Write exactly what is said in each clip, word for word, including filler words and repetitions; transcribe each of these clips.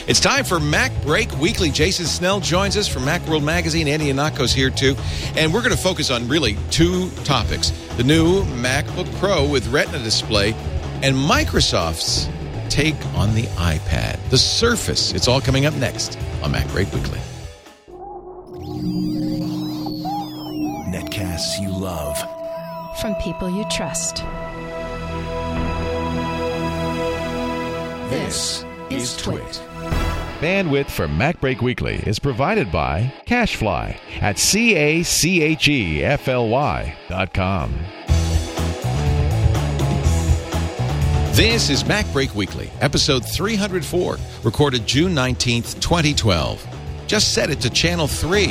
It's time for Mac Break Weekly. Jason Snell joins us from Macworld Magazine. Andy Ihnatko's here, too. And we're going to focus on really two topics. The new MacBook Pro with Retina display and Microsoft's take on the iPad. The Surface. It's all coming up next on Mac Break Weekly. Netcasts you love. From people you trust. This is Twit. Bandwidth for Mac Break Weekly is provided by CacheFly at C A C H E F L Y dot com. This is Mac Break Weekly, episode three hundred four, recorded June nineteenth, twenty twelve. Just set it to channel three.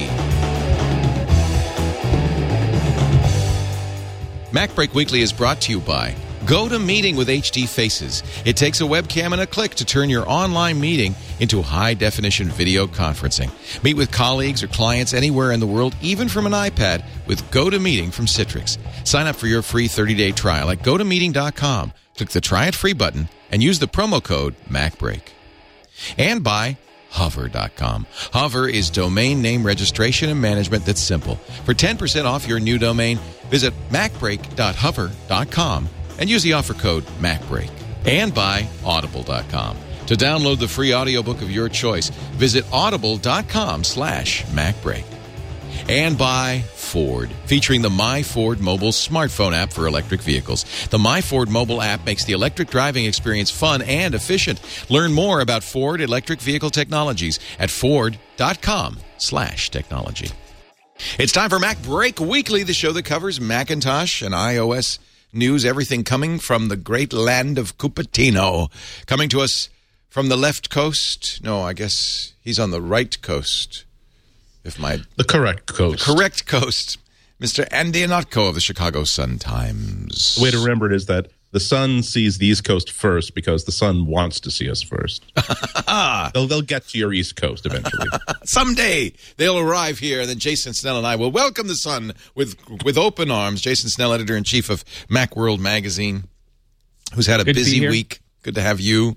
Mac Break Weekly is brought to you by GoToMeeting with H D Faces. It takes a webcam and a click to turn your online meeting into high-definition video conferencing. Meet with colleagues or clients anywhere in the world, even from an iPad, with GoToMeeting from Citrix. Sign up for your free thirty-day trial at go to meeting dot com. Click the Try It Free button and use the promo code MacBreak. And by Hover dot com. Hover is domain name registration and management that's simple. For ten percent off your new domain, visit mac break dot hover dot com and use the offer code MacBreak. And by Audible dot com. To download the free audiobook of your choice, visit audible dot com slash MacBreak. And by Ford, featuring the My Ford mobile smartphone app for electric vehicles. The My Ford mobile app makes the electric driving experience fun and efficient. Learn more about Ford electric vehicle technologies at ford dot com slash technology. It's time for Mac Break Weekly, the show that covers Macintosh and iOS news, everything coming from the great land of Cupertino. Coming to us from the left coast. No, I guess he's on the right coast. If my The correct coast. The correct coast. Mister Andy Ihnatko of the Chicago Sun-Times. The way to remember it is that the sun sees the East Coast first because the sun wants to see us first. they'll, they'll get to your East Coast eventually. Someday they'll arrive here, and then Jason Snell and I will welcome the sun with with open arms. Jason Snell, editor-in-chief of Macworld Magazine, who's had a Good to be busy here. week. Good to have you.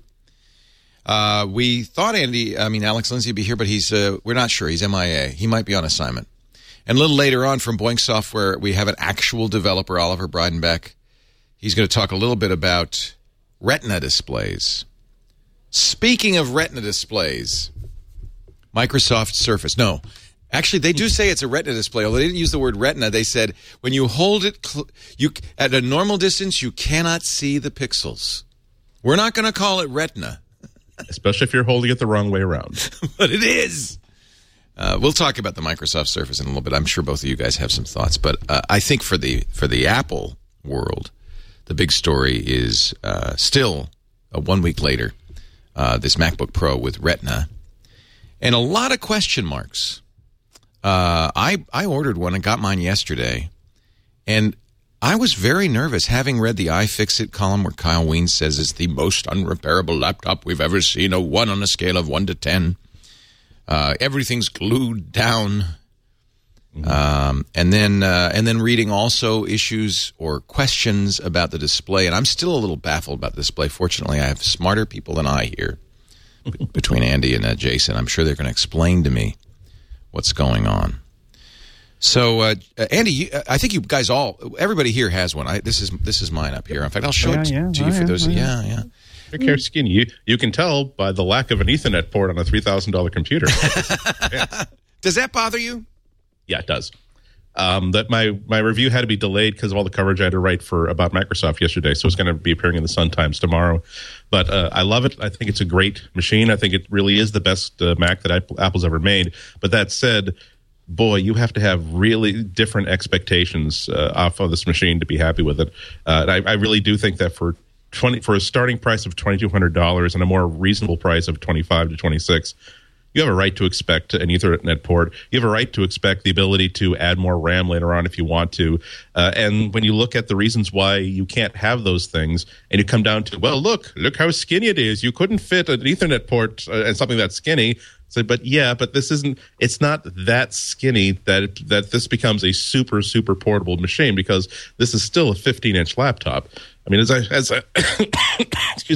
Uh, we thought Andy, I mean, Alex Lindsay would be here, but he's, uh, we're not sure. He's M I A. He might be on assignment. And a little later on from Boink Software, we have an actual developer, Oliver Breidenbeck. He's going to talk a little bit about Retina displays. Speaking of Retina displays, Microsoft Surface. No, actually, they do say it's a Retina display, although they didn't use the word Retina. They said when you hold it cl- you at a normal distance, you cannot see the pixels. We're not going to call it Retina. Especially if you're holding it the wrong way around. But it is. Uh, we'll talk about the Microsoft Surface in a little bit. I'm sure both of you guys have some thoughts. But uh, I think for the for the Apple world, the big story is uh, still, uh, one week later, uh, this MacBook Pro with Retina. And a lot of question marks. Uh, I, I ordered one and got mine yesterday. And I was very nervous, having read the iFixit column where Kyle Ween says it's the most unrepairable laptop we've ever seen, a one on a scale of one to ten. Uh, everything's glued down. Mm-hmm. Um, and then uh, and then reading also issues or questions about the display. And I'm still a little baffled about the display. Fortunately, I have smarter people than I here b- between Andy and uh, Jason. I'm sure they're going to explain to me what's going on. So, uh, Andy, you, I think you guys all, everybody here has one. I, this is this is mine up here. In fact, I'll show Yeah, it to, yeah, to you oh, for yeah, those. oh, Yeah, yeah. yeah. Your hair skinny. You, you can tell by the lack of an Ethernet port on a three thousand dollars computer. Yeah. Does that bother you? Yeah, it does. Um, that my, my review had to be delayed because of all the coverage I had to write for about Microsoft yesterday, so it's going to be appearing in the Sun-Times tomorrow. But uh, I love it. I think it's a great machine. I think it really is the best uh, Mac that Apple, Apple's ever made. But that said, boy, you have to have really different expectations uh, off of this machine to be happy with it. Uh, and I, I really do think that for twenty for a starting price of twenty-two hundred dollars and a more reasonable price of twenty-five to twenty-six, you have a right to expect an Ethernet port. You have a right to expect the ability to add more RAM later on if you want to. Uh, and when you look at the reasons why you can't have those things, and you come down to, well, look, look how skinny it is. You couldn't fit an Ethernet port uh, and something that's skinny. So, but yeah, but this isn't. It's not that skinny that it, that this becomes a super super portable machine, because this is still a fifteen inch laptop. I mean, as I as I, excuse me,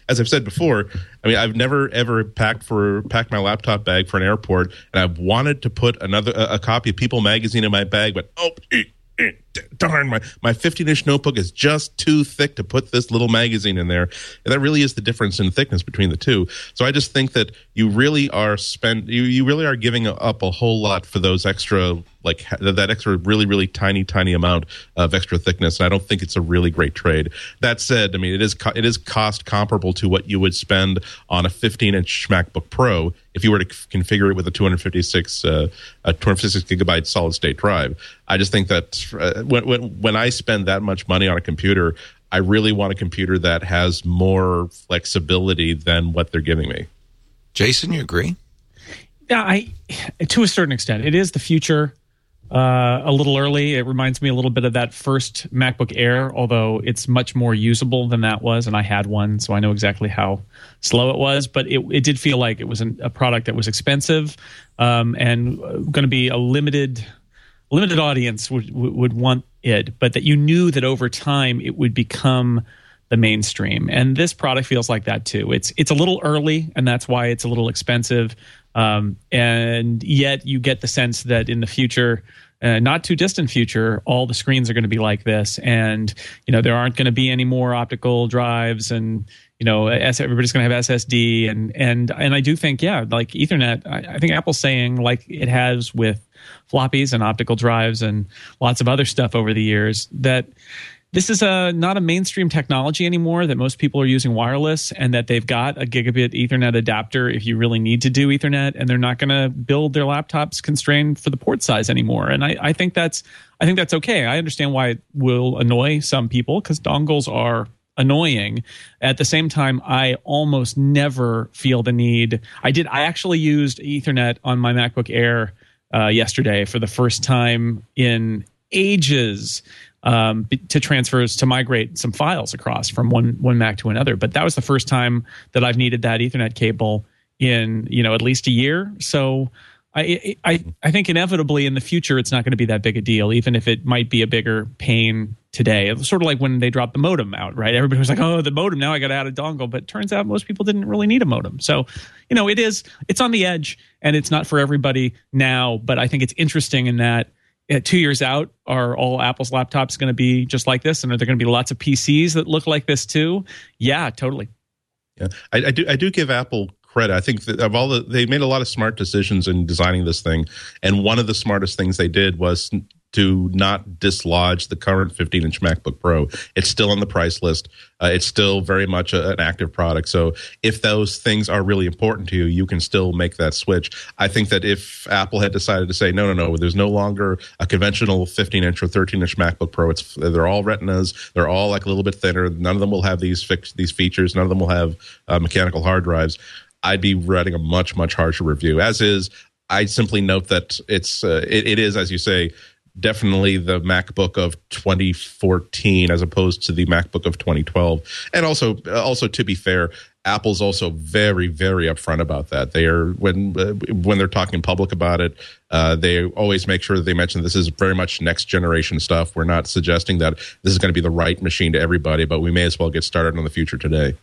as I've said before, I mean, I've never ever packed for packed my laptop bag for an airport, and I've wanted to put another a, a copy of People magazine in my bag, but oh. Eh, eh, darn, my my fifteen inch notebook is just too thick to put this little magazine in there. And that really is the difference in thickness between the two. So I just think that you really are spend you, you really are giving up a whole lot for those extra, like that extra really, really tiny, tiny amount of extra thickness. And I don't think it's a really great trade. That said, I mean, it is co- it is cost comparable to what you would spend on a fifteen inch MacBook Pro if you were to c- configure it with a two fifty-six uh, a two fifty-six gigabyte solid state drive. I just think that uh, when, when when I spend that much money on a computer, I really want a computer that has more flexibility than what they're giving me. Jason, you agree? Yeah, I to a certain extent. It is the future. Uh, a little early. It reminds me a little bit of that first MacBook Air, although it's much more usable than that was, and I had one, so I know exactly how slow it was. But it, it did feel like it was an, a product that was expensive um, and going to be a limited limited audience would would want it, but that you knew that over time it would become the mainstream. And this product feels like that too. It's it's a little early, and that's why it's a little expensive. Um, and yet you get the sense that in the future, uh, not too distant future, all the screens are going to be like this. And, you know, there aren't going to be any more optical drives, and, you know, everybody's going to have S S D. And, and, and I do think, yeah, like Ethernet, I, I think Apple's saying, like it has with floppies and optical drives and lots of other stuff over the years, that this is a not a mainstream technology anymore, that most people are using wireless, and that they've got a gigabit Ethernet adapter if you really need to do Ethernet, and they're not going to build their laptops constrained for the port size anymore. And I, I think that's I think that's okay. I understand why it will annoy some people, because dongles are annoying. At the same time, I almost never feel the need. I did. I actually used Ethernet on my MacBook Air uh, yesterday for the first time in ages. Um, to transfer to migrate some files across from one one Mac to another. But that was the first time that I've needed that Ethernet cable in, you know, at least a year. So I I I think inevitably in the future it's not going to be that big a deal, even if it might be a bigger pain today. It was sort of like when they dropped the modem out, right? Everybody was like, oh, the modem, now I got to add a dongle. But it turns out most people didn't really need a modem. So, you know, it is, it's on the edge, and it's not for everybody now. But I think it's interesting in that at two years out, are all Apple's laptops going to be just like this? And are there going to be lots of P Cs that look like this too? Yeah, totally. Yeah, I, I do. I do give Apple credit. I think that of all the, they made a lot of smart decisions in designing this thing, and one of the smartest things they did was to not dislodge the current fifteen inch MacBook Pro. It's still on the price list. Uh, it's still very much a, an active product. So if those things are really important to you, you can still make that switch. I think that if Apple had decided to say, no, no, no, there's no longer a conventional fifteen inch or thirteen inch MacBook Pro. It's they're all Retinas. They're all like a little bit thinner. None of them will have these fix, these features. None of them will have uh, mechanical hard drives. I'd be writing a much, much harsher review. As is, I simply note that it's uh, it, it is, as you say, definitely the MacBook of twenty fourteen as opposed to the MacBook of twenty twelve. And also, also to be fair, Apple's also very, very upfront about that. They are when uh, when they're talking in public about it, uh, they always make sure that they mention this is very much next generation stuff. We're not suggesting that this is going to be the right machine to everybody, but we may as well get started on the future today.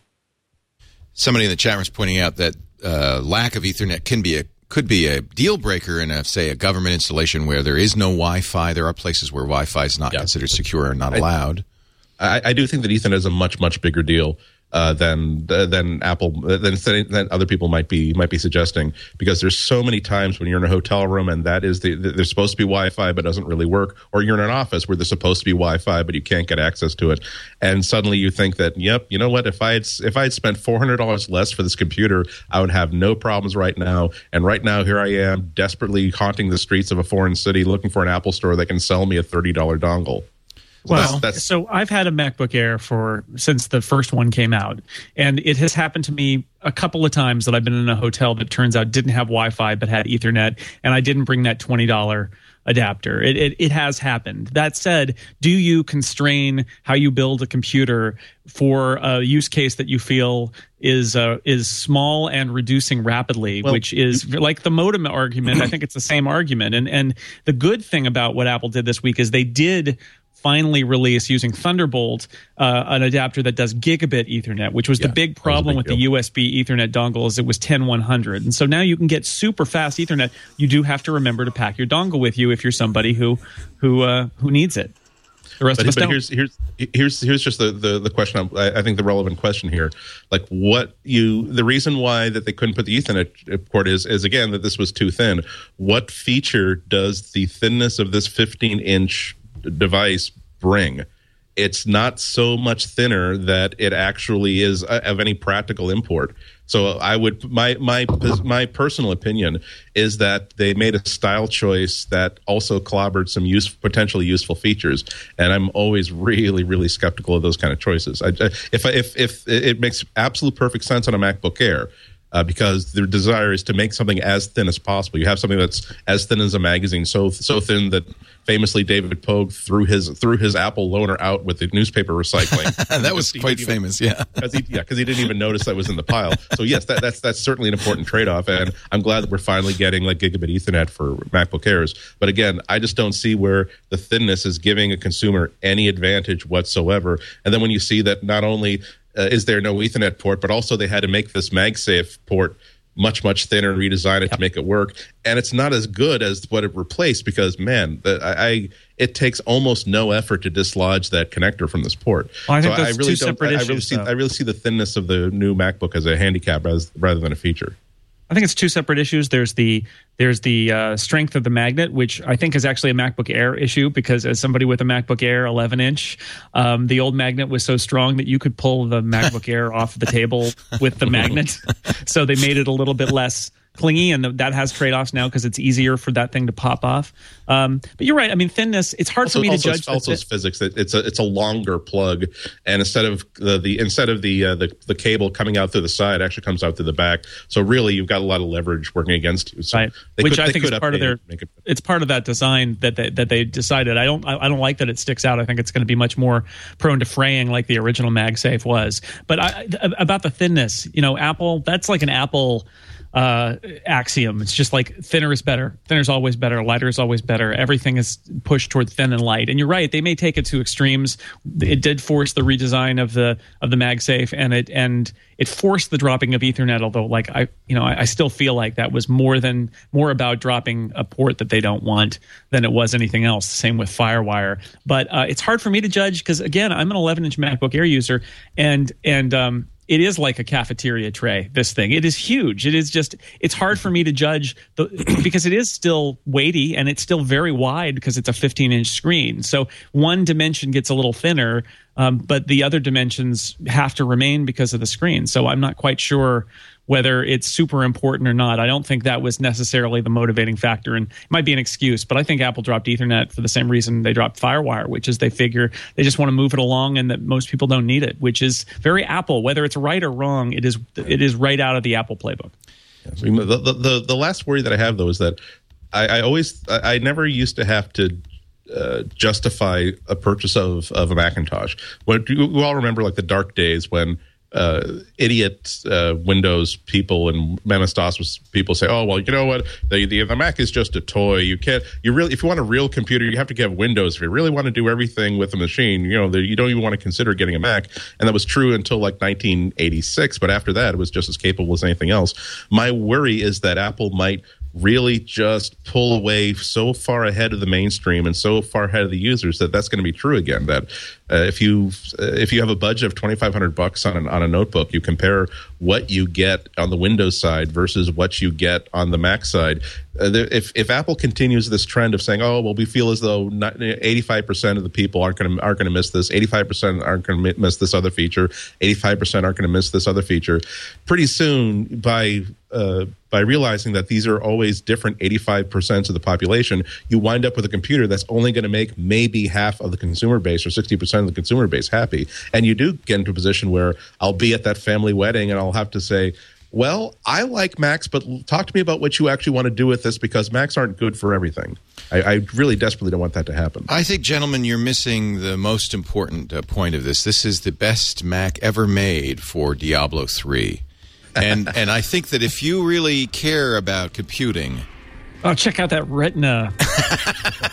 Somebody in the chat room is pointing out that uh, lack of Ethernet can be a could be a deal breaker in a, say, a government installation where there is no Wi-Fi. There are places where Wi-Fi is not yeah. considered secure or not allowed. I, I do think that Ethernet is a much, much bigger deal uh, than uh, than Apple than, than other people might be might be suggesting, because there's so many times when you're in a hotel room and that is the there's supposed to be Wi-Fi but doesn't really work, or you're in an office where there's supposed to be Wi-Fi but you can't get access to it, and suddenly you think that, yep, you know what, if I had if I had spent four hundred dollars less for this computer, I would have no problems right now. And right now, here I am desperately haunting the streets of a foreign city looking for an Apple store that can sell me a thirty dollars dongle. So well, that's, that's, so I've had a MacBook Air for since the first one came out, and it has happened to me a couple of times that I've been in a hotel that turns out didn't have Wi-Fi but had Ethernet, and I didn't bring that twenty dollars adapter. It, it it has happened. That said, do you constrain how you build a computer for a use case that you feel is uh, is small and reducing rapidly, well, which is like the modem argument? I think it's the same argument. And and the good thing about what Apple did this week is they did finally release using Thunderbolt uh, an adapter that does gigabit Ethernet, which was Yeah, the big that was a problem big with deal. the U S B Ethernet dongles. It was ten one hundred. And so now you can get super fast Ethernet. You do have to remember to pack your dongle with you if you're somebody who who uh, who needs it. The rest But, of us but don't. here's here's here's here's just the the, the question. I, I think the relevant question here, like what you the reason why that they couldn't put the Ethernet port is is again that this was too thin. What feature does the thinness of this fifteen inch device bring? It's not so much thinner that it actually is of any practical import. So I would my my my personal opinion is that they made a style choice that also clobbered some use, potentially useful features, and I'm always really really skeptical of those kind of choices. I, if if if it makes absolute perfect sense on a MacBook Air. Uh, because their desire is to make something as thin as possible. You have something that's as thin as a magazine, so so thin that famously David Pogue threw his threw his Apple loaner out with the newspaper recycling. That was quite even, famous, yeah. Cause he, yeah, because he didn't even notice that was in the pile. So yes, that, that's that's certainly an important trade-off, and I'm glad that we're finally getting like gigabit Ethernet for MacBook Airs. But again, I just don't see where the thinness is giving a consumer any advantage whatsoever. And then when you see that not only Uh, is there no Ethernet port, but also they had to make this MagSafe port much, much thinner and redesign it to make it work. And it's not as good as what it replaced because, man, the, I, I it takes almost no effort to dislodge that connector from this port. Well, I think so that's I really two don't. separate I, I really issues, see. though. I really see the thinness of the new MacBook as a handicap as, rather than a feature. I think it's two separate issues. There's the there's the uh, strength of the magnet, which I think is actually a MacBook Air issue because as somebody with a MacBook Air eleven inch, um, the old magnet was so strong that you could pull the MacBook Air off the table with the magnet. So they made it a little bit less clingy, and that has trade-offs now because it's easier for that thing to pop off. Um, but you're right. I mean, thinness. It's hard Also, for me to also, judge. Also, the it's physics. It, it's a it's a longer plug, and instead of the, the instead of the, uh, the the cable coming out through the side, it actually comes out through the back. So really, you've got a lot of leverage working against you. So Right. they Which could, I they think is could part of update their. it, make it- It's part of that design that they, that they decided. I don't. I, I don't like that it sticks out. I think it's going to be much more prone to fraying, like the original MagSafe was. But I, about the thinness, you know, Apple. That's like an Apple uh, axiom. It's just like thinner is better. Thinner is always better. Lighter is always better. Everything is pushed toward thin and light. And you're right. They may take it to extremes. It did force the redesign of the of the MagSafe, and it and it forced the dropping of Ethernet. Although, like I, you know, I, I still feel like that was more than more about dropping a port that they don't want than it was anything else. Same with FireWire. But uh, it's hard for me to judge because again, I'm an eleven inch MacBook Air user, and and um, it is like a cafeteria tray, this thing. It is huge. It is just, it's hard for me to judge the, because it is still weighty and it's still very wide because it's a fifteen inch screen. So one dimension gets a little thinner, um, but the other dimensions have to remain because of the screen. So I'm not quite sure whether it's super important or not. I don't think that was necessarily the motivating factor, and it might be an excuse, but I think Apple dropped Ethernet for the same reason they dropped FireWire, which is they figure they just want to move it along and that most people don't need it, which is very Apple. Whether it's right or wrong, it is it is right out of the Apple playbook. I mean, the, the the the last worry that I have though is that I, I always I, I never used to have to uh, justify a purchase of of a Macintosh. What you, you all remember, like the dark days when uh, idiot uh, Windows people and MS DOS was people say, "Oh, well, you know what? The, the the Mac is just a toy. You can't. You really, if you want a real computer, you have to get Windows. If you really want to do everything with a machine, you know, the, you don't even want to consider getting a Mac." And that was true until like nineteen eighty-six. But after that, it was just as capable as anything else. My worry is that Apple might really just pull away so far ahead of the mainstream and so far ahead of the users that that's going to be true again. That uh, if you uh, if you have a budget of twenty-five hundred bucks on an, on a notebook, you compare what you get on the Windows side versus what you get on the Mac side. Uh, there, if if Apple continues this trend of saying, "Oh, well, we feel as though eighty-five percent of the people aren't going to aren't going to miss this, eighty-five percent aren't going to miss this other feature, eighty-five percent aren't going to miss this other feature," pretty soon by uh, by realizing that these are always different eighty-five percent of the population, you wind up with a computer that's only going to make maybe half of the consumer base or sixty percent of the consumer base happy. And you do get into a position where I'll be at that family wedding and I'll have to say, "Well, I like Macs, but talk to me about what you actually want to do with this because Macs aren't good for everything." I, I really desperately don't want that to happen. I think, gentlemen, you're missing the most important uh, point of this. This is the best Mac ever made for Diablo three. And and I think that if you really care about computing... Oh, check out that Retina.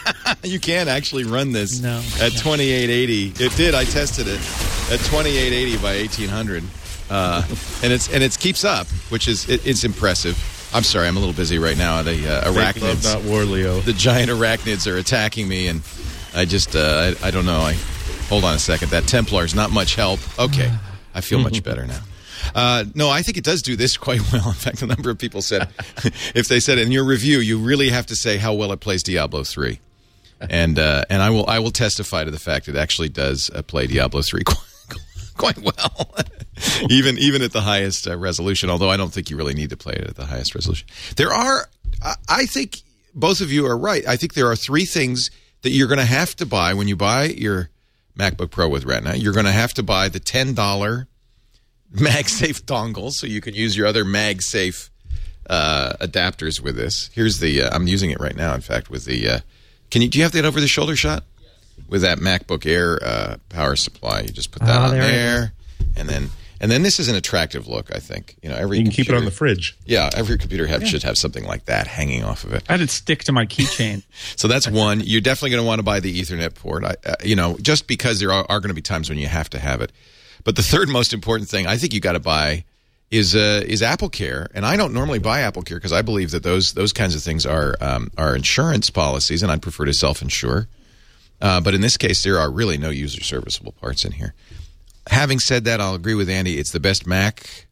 You can actually run this No. at twenty-eight eighty. It did. I tested it at twenty-eight eighty by eighteen hundred, uh, and it's and it keeps up, which is it, it's impressive. I'm sorry, I'm a little busy right now. The uh, arachnids, Love, not war, Leo. the giant arachnids are attacking me, and I just uh, I, I don't know. I hold on a second. That Templar's not much help. Okay, I feel much better now. Uh, no, I think it does do this quite well. In fact, a number of people said, if they said in your review, you really have to say how well it plays Diablo three, and uh, and I will I will testify to the fact it actually does uh, play Diablo three quite, quite well, even even at the highest uh, resolution. Although I don't think you really need to play it at the highest resolution. There are, I, I think both of you are right. I think there are three things that you're going to have to buy when you buy your MacBook Pro with Retina. You're going to have to buy the ten dollars MagSafe dongle, so you can use your other MagSafe uh, adapters with this. Here's the. Uh, I'm using it right now. In fact, with the. Uh, can you? Do you have that over the shoulder shot? Yes. With that MacBook Air uh, power supply, you just put that oh, on there, there, and then and then this is an attractive look. I think you know every. You can computer, keep it on the fridge. Yeah, every computer have, Yeah. should have something like that hanging off of it. I had it stick to my keychain. So that's one. You're definitely going to want to buy the Ethernet port. I, uh, you know, just because there are, are going to be times when you have to have it. But the third most important thing I think you got to buy is uh, is AppleCare, and I don't normally buy AppleCare because I believe that those those kinds of things are um, are insurance policies, and I'd prefer to self-insure. Uh, but in this case, there are really no user serviceable parts in here. Having said that, I'll agree with Andy. It's the best Mac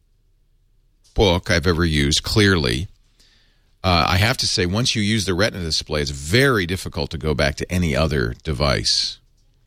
book I've ever used. Clearly, uh, I have to say, once you use the Retina display, it's very difficult to go back to any other device.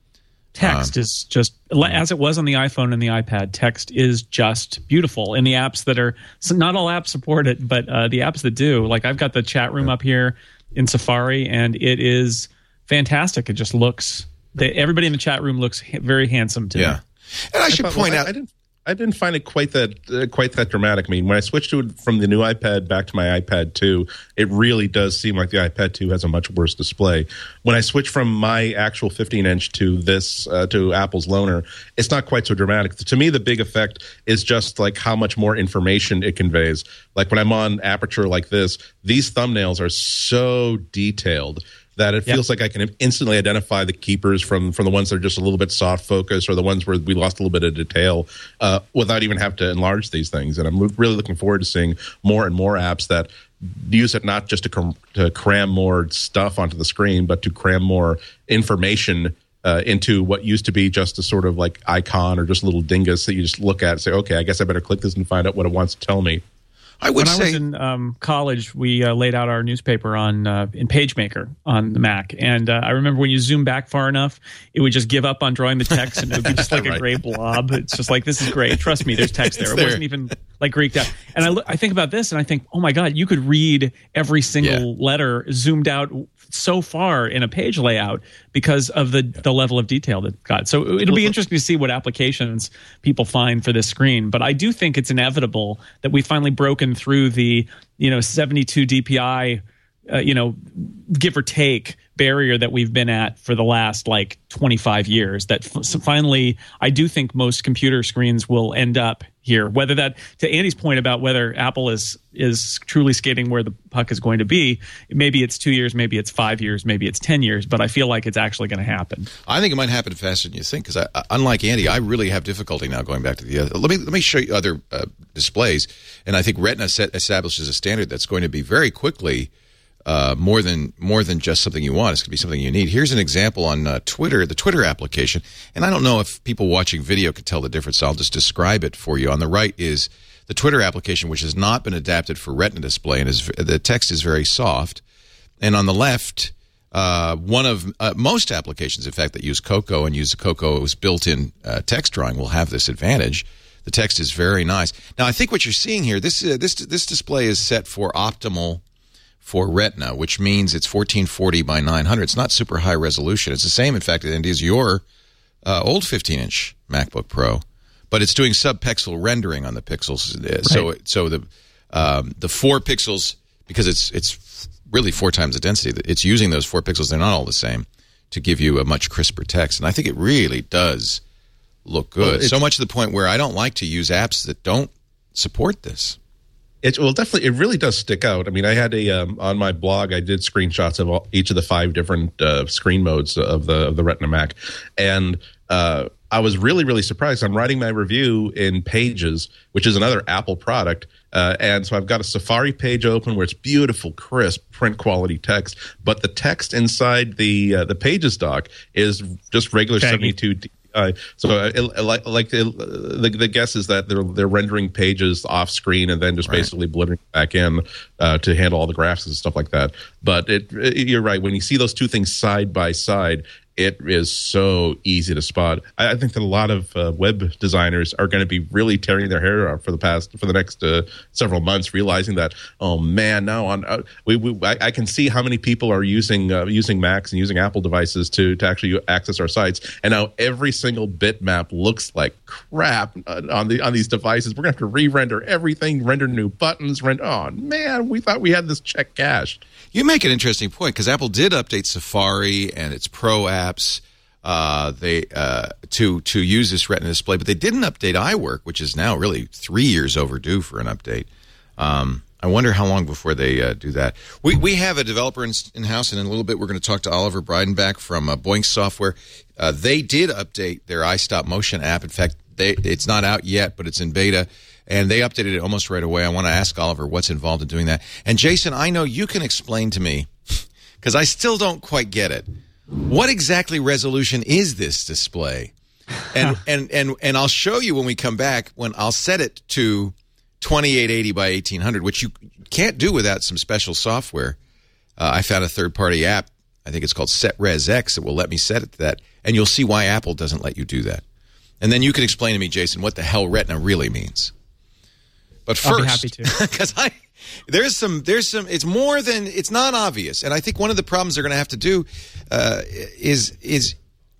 Text um, is just, as it was on the iPhone and the iPad, text is just beautiful. And the apps that are, so not all apps support it, but uh, the apps that do, like I've got the chat room up here in Safari, and it is fantastic. It just looks, they, everybody in the chat room looks ha- very handsome to yeah. me. And I, I should thought, point well, out, I, I didn't. I didn't find it quite that uh, quite that dramatic. I mean, when I switched to it from the new iPad back to my iPad two, it really does seem like the iPad two has a much worse display. When I switched from my actual fifteen inch to this uh, to Apple's loaner, it's not quite so dramatic. To me, the big effect is just like how much more information it conveys. Like when I'm on Aperture like this, these thumbnails are so detailed that it feels yep. like I can instantly identify the keepers from, from the ones that are just a little bit soft focus or the ones where we lost a little bit of detail uh, without even having to enlarge these things. And I'm really looking forward to seeing more and more apps that use it not just to, cram, to cram more stuff onto the screen, but to cram more information uh, into what used to be just a sort of like icon or just a little dingus that you just look at and say, okay, I guess I better click this and find out what it wants to tell me. I would when say, I was in um, college, we uh, laid out our newspaper on uh, in PageMaker on the Mac, and uh, I remember when you zoom back far enough, it would just give up on drawing the text, and it would be just like right. a gray blob. It's just like, this is great. Trust me, there's text there. It there. wasn't even like Greeked out. And I look, I think about this, and I think, oh my God, you could read every single yeah. letter zoomed out so far in a page layout because of the the level of detail that it got. So it'll be interesting to see what applications people find for this screen. But I do think it's inevitable that we've finally broken through the, you know, seventy-two D P I, uh, you know, give or take barrier that we've been at for the last like twenty-five years. That f- so finally, I do think most computer screens will end up here. Whether that, to Andy's point about whether Apple is is truly skating where the puck is going to be, maybe it's two years, maybe it's five years, maybe it's ten years, but I feel like it's actually going to happen. I think it might happen faster than you think, because unlike Andy, I really have difficulty now going back to the other. Let me let me show you other uh, displays, and I think Retina set, establishes a standard that's going to be very quickly uh, more than more than just something you want. It's going to be something you need. Here's an example on uh, Twitter, the Twitter application, and I don't know if people watching video can tell the difference, so I'll just describe it for you. On the right is the Twitter application, which has not been adapted for Retina display, and is, the text is very soft. And on the left, uh, one of uh, most applications, in fact, that use Cocoa and use Cocoa's built-in uh, text drawing will have this advantage. The text is very nice. Now, I think what you're seeing here, this uh, this this display is set for optimal for Retina, which means it's fourteen forty by nine hundred. It's not super high resolution. It's the same, in fact, as your uh, old fifteen inch MacBook Pro, but it's doing sub-pixel rendering on the pixels. Right. So, so the um, the four pixels, because it's it's really four times the density, it's using those four pixels. They're not all the same to give you a much crisper text, and I think it really does look good. Well, so much to the point where I don't like to use apps that don't support this. It well, definitely, it really does stick out. I mean, I had a um, on my blog, I did screenshots of all, each of the five different uh, screen modes of the of the Retina Mac, and uh, I was really really surprised. I'm writing my review in Pages, which is another Apple product, uh, and so I've got a Safari page open where it's beautiful, crisp, print quality text, but the text inside the uh, the Pages dock is just regular seventy-two. Uh, so, uh, it, like, like it, the, the guess is that they're they're rendering pages off screen and then just right. basically blending back in uh, to handle all the graphs and stuff like that. But it, it, you're right. When you see those two things side by side, it is so easy to spot. I, I think that a lot of uh, web designers are going to be really tearing their hair out for the past for the next uh, several months, realizing that oh man, now on uh, we, we I, I can see how many people are using uh, using Macs and using Apple devices to to actually access our sites, and now every single bitmap looks like crap on the on these devices. We're going to have to re-render everything, render new buttons, render. Oh man, we thought we had this check cached. You make an interesting point because Apple did update Safari and its Pro apps uh, they uh, to to use this Retina display, but they didn't update iWork, which is now really three years overdue for an update. Um, I wonder how long before they uh, do that. We we have a developer in, in house, and in a little bit we're going to talk to Oliver Breidenbach from uh, Boink Software. Uh, they did update their iStop Motion app. In fact, they, it's not out yet, but it's in beta. And they updated it almost right away. I want to ask Oliver what's involved in doing that. And Jason, I know you can explain to me, because I still don't quite get it. What exactly resolution is this display? And and and and I'll show you when we come back, when I'll set it to twenty-eight eighty by eighteen hundred, which you can't do without some special software. Uh, I found a third-party app, I think it's called SetResX, that will let me set it to that. And you'll see why Apple doesn't let you do that. And then you can explain to me, Jason, what the hell Retina really means. But first, I'll be happy to. Because I there's some there's some it's more than it's not obvious, and I think one of the problems they're going to have to do uh, is is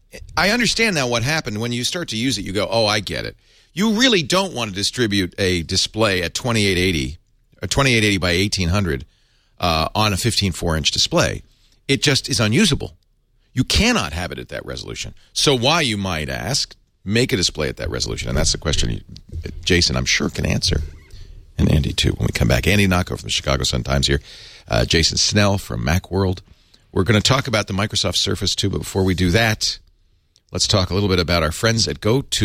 I understand now what happened when you start to use it. You go, oh, I get it. You really don't want to distribute a display at twenty-eight eighty, or twenty-eight eighty by eighteen hundred uh, on a fifteen four inch display. It just is unusable. You cannot have it at that resolution. So why, you might ask, make a display at that resolution? And that's the question you, Jason, I'm sure, can answer. And Andy, too, when we come back. Andy Nocco from the Chicago Sun-Times here. Uh, Jason Snell from Macworld. We're going to talk about the Microsoft Surface, too, but before we do that, let's talk a little bit about our friends at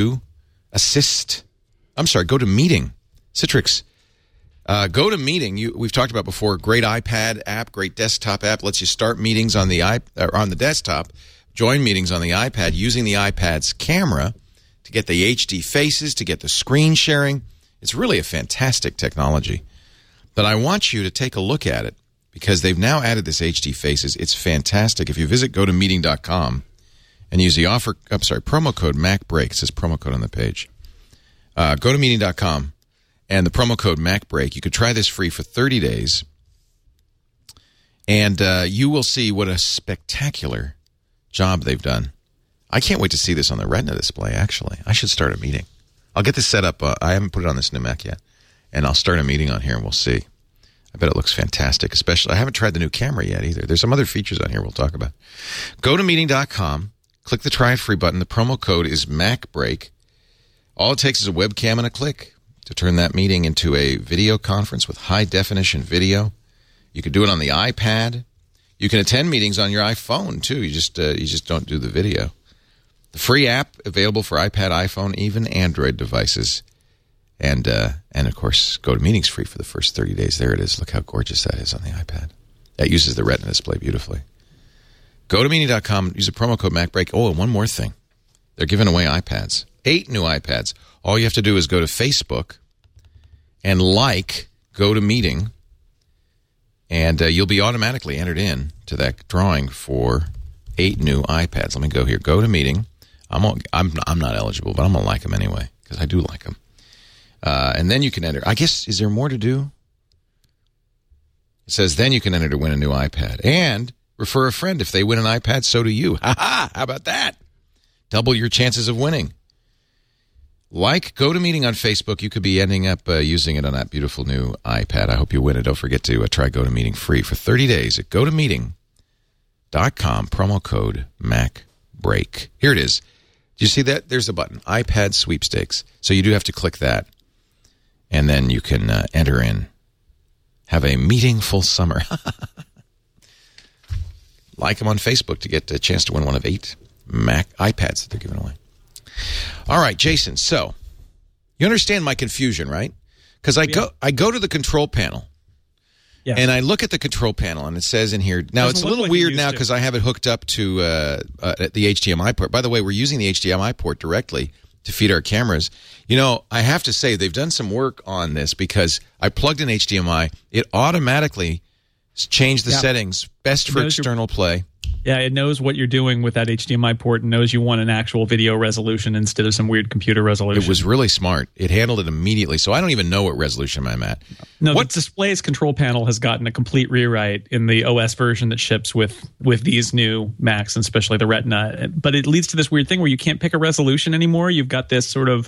GoToAssist. I'm sorry, GoToMeeting. Citrix. Uh, GoToMeeting, you, we've talked about before, great iPad app, great desktop app, lets you start meetings on the, iP- or on the desktop, join meetings on the iPad using the iPad's camera to get the H D faces, to get the screen sharing. It's really a fantastic technology. But I want you to take a look at it because they've now added this H D Faces. It's fantastic. If you visit go to meeting dot com and use the offer, I'm sorry, promo code MacBreak, it says promo code on the page. Uh, go to meeting dot com and the promo code MacBreak. You could try this free for thirty days. And uh, you will see what a spectacular job they've done. I can't wait to see this on the Retina display, actually. I should start a meeting. I'll get this set up. Uh, I haven't put it on this new Mac yet. And I'll start a meeting on here and we'll see. I bet it looks fantastic. Especially, I haven't tried the new camera yet either. There's some other features on here we'll talk about. Go to meeting dot com. Click the try it free button. The promo code is MacBreak. All it takes is a webcam and a click to turn that meeting into a video conference with high definition video. You can do it on the iPad. You can attend meetings on your iPhone too. You just uh, you just don't do the video. The free app available for iPad, iPhone, even Android devices. And, uh, and of course, GoToMeeting's free for the first thirty days. There it is. Look how gorgeous that is on the iPad. That uses the Retina display beautifully. Go to meeting dot com. Use the promo code MacBreak. Oh, and one more thing. They're giving away iPads. Eight new iPads. All you have to do is go to Facebook and like GoToMeeting, and uh, you'll be automatically entered in to that drawing for eight new iPads. Let me go here. GoToMeeting. I'm I'm I'm not eligible, but I'm gonna like them anyway because I do like them. Uh, and then you can enter. I guess, is there more to do? It says then you can enter to win a new iPad and refer a friend. If they win an iPad, so do you. Ha ha! How about that? Double your chances of winning. Like GoToMeeting on Facebook, you could be ending up uh, using it on that beautiful new iPad. I hope you win it. Don't forget to uh, try GoToMeeting free for thirty days at go to meeting dot com. Promo code MacBreak. Here it is. Do you see that? There's the button, iPad sweepstakes. So you do have to click that, and then you can uh, enter in have a meaningful summer. Like them on Facebook to get a chance to win one of eight Mac iPads that they're giving away. All right, Jason. So you understand my confusion, right? Because I yeah. go I go to the control panel. Yeah. And I look at the control panel, and it says in here, now it's a little like weird now because I have it hooked up to uh, uh, the H D M I port. By the way, we're using the H D M I port directly to feed our cameras. You know, I have to say, they've done some work on this because I plugged in H D M I. It automatically changed the yeah. settings, best for external play. Yeah, it knows what you're doing with that H D M I port and knows you want an actual video resolution instead of some weird computer resolution. It was really smart. It handled it immediately, so I don't even know what resolution I'm at. No, what? the display's control panel has gotten a complete rewrite in the O S version that ships with, with these new Macs, and especially the Retina. But it leads to this weird thing where you can't pick a resolution anymore. You've got this sort of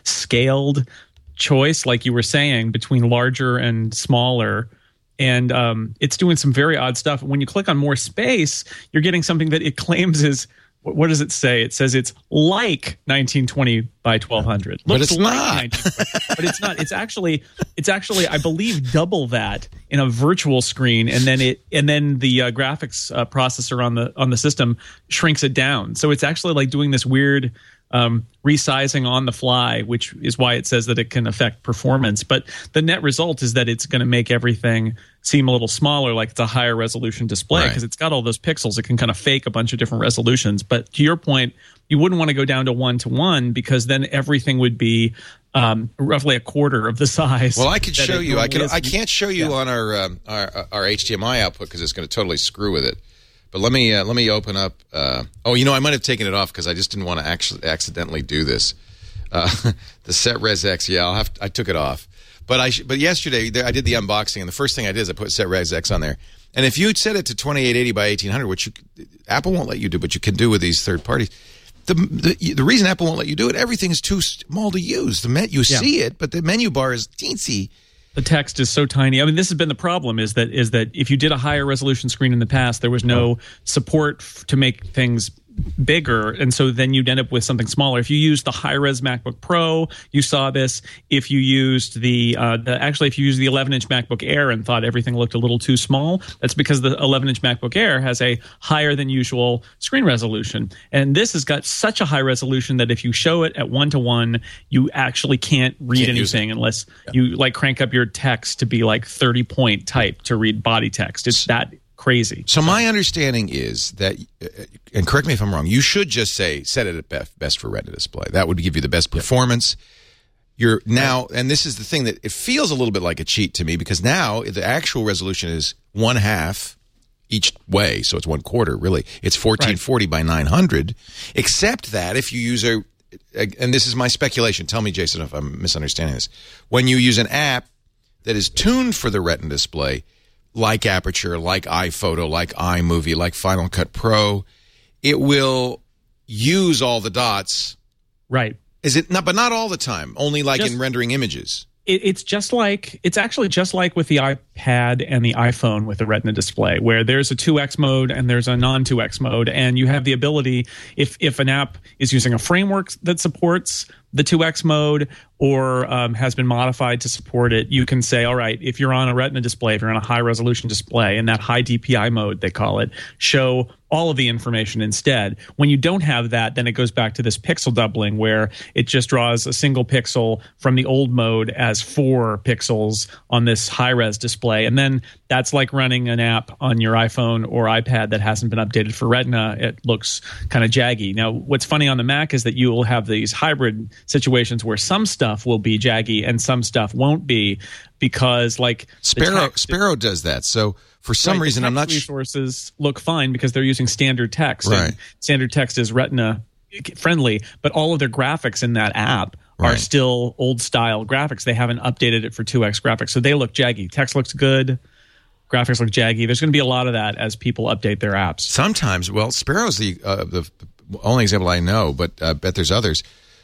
scaled choice, like you were saying, between larger and smaller. And um, it's doing some very odd stuff. When you click on more space, you're getting something that it claims is, what does it say? It says it's like nineteen twenty by twelve hundred. But Looks it's like not. But it's not. It's actually, it's actually, I believe, double that in a virtual screen, and then it, and then the uh, graphics uh, processor on the on the system shrinks it down. So it's actually like doing this weird um, resizing on the fly, which is why it says that it can affect performance. But the net result is that it's going to make everything seem a little smaller, like it's a higher resolution display, because right. it's got all those pixels. It can kind of fake a bunch of different resolutions. But to your point, you wouldn't want to go down to one to one because then everything would be um, roughly a quarter of the size. Well, I could show you. I can. is. I can't show you Yeah. on our, um, our our H D M I output because it's going to totally screw with it. But let me uh, let me open up. Uh, oh, you know, I might have taken it off because I just didn't want to actually accidentally do this. Uh, the SetResX, yeah, I'll have to, I took it off. But I but yesterday I did the unboxing, and the first thing I did is I put SetResX on there. And if you set it to twenty-eight eighty by eighteen hundred, which you, Apple won't let you do, but you can do with these third parties. The, the the reason Apple won't let you do it, everything is too small to use. The met, you Yeah. see it, but the menu bar is teensy. The text is so tiny. I mean, this has been the problem: is that is that if you did a higher resolution screen in the past, there was no support f- to make things bigger, and so then you'd end up with something smaller. If you used the high-res MacBook Pro, you saw this. If you used the, uh, the actually, if you used the eleven-inch MacBook Air and thought everything looked a little too small, that's because the eleven-inch MacBook Air has a higher than usual screen resolution, and this has got such a high resolution that if you show it at one to one, you actually can't read Can't use anything unless you like crank up your text to be like thirty point type to read body text. It's that crazy. So my understanding is that, uh, and correct me if I'm wrong, you should just say set it at best, best for Retina display. That would give you the best performance. You're now, and this is the thing that it feels a little bit like a cheat to me because now the actual resolution is one half each way, so it's one quarter really. It's fourteen forty by nine hundred, except that if you use a, and this is my speculation. Tell me, Jason, if I'm misunderstanding this. When you use an app that is tuned for the Retina display, like Aperture, like iPhoto, like iMovie, like Final Cut Pro, it will use all the dots. Right. Is it not? But not all the time. Only like Just- in rendering images. It, it's just like it's actually just like with the iPad and the iPhone with the Retina display, where there's a two X mode and there's a non two X mode, and you have the ability if if an app is using a framework that supports the two X mode or um, has been modified to support it, you can say, all right, if you're on a Retina display, if you're on a high resolution display in that high D P I mode, they call it, show all of the information instead. When you don't have that, then it goes back to this pixel doubling where it just draws a single pixel from the old mode as four pixels on this high-res display. And then that's like running an app on your iPhone or iPad that hasn't been updated for Retina. It looks kind of jaggy. Now, what's funny on the Mac is that you will have these hybrid situations where some stuff will be jaggy and some stuff won't be because like Sparrow text- Sparrow does that. So for some Right, reason, the I'm not text sure. resources look fine because they're using standard text. Right. And standard text is Retina friendly, but all of their graphics in that app are Right. still old style graphics. They haven't updated it for two X graphics, so they look jaggy. Text looks good. Graphics look jaggy. There's going to be a lot of that as people update their apps. Sometimes, well, Sparrow's the uh, the only example I know, but I bet there's others.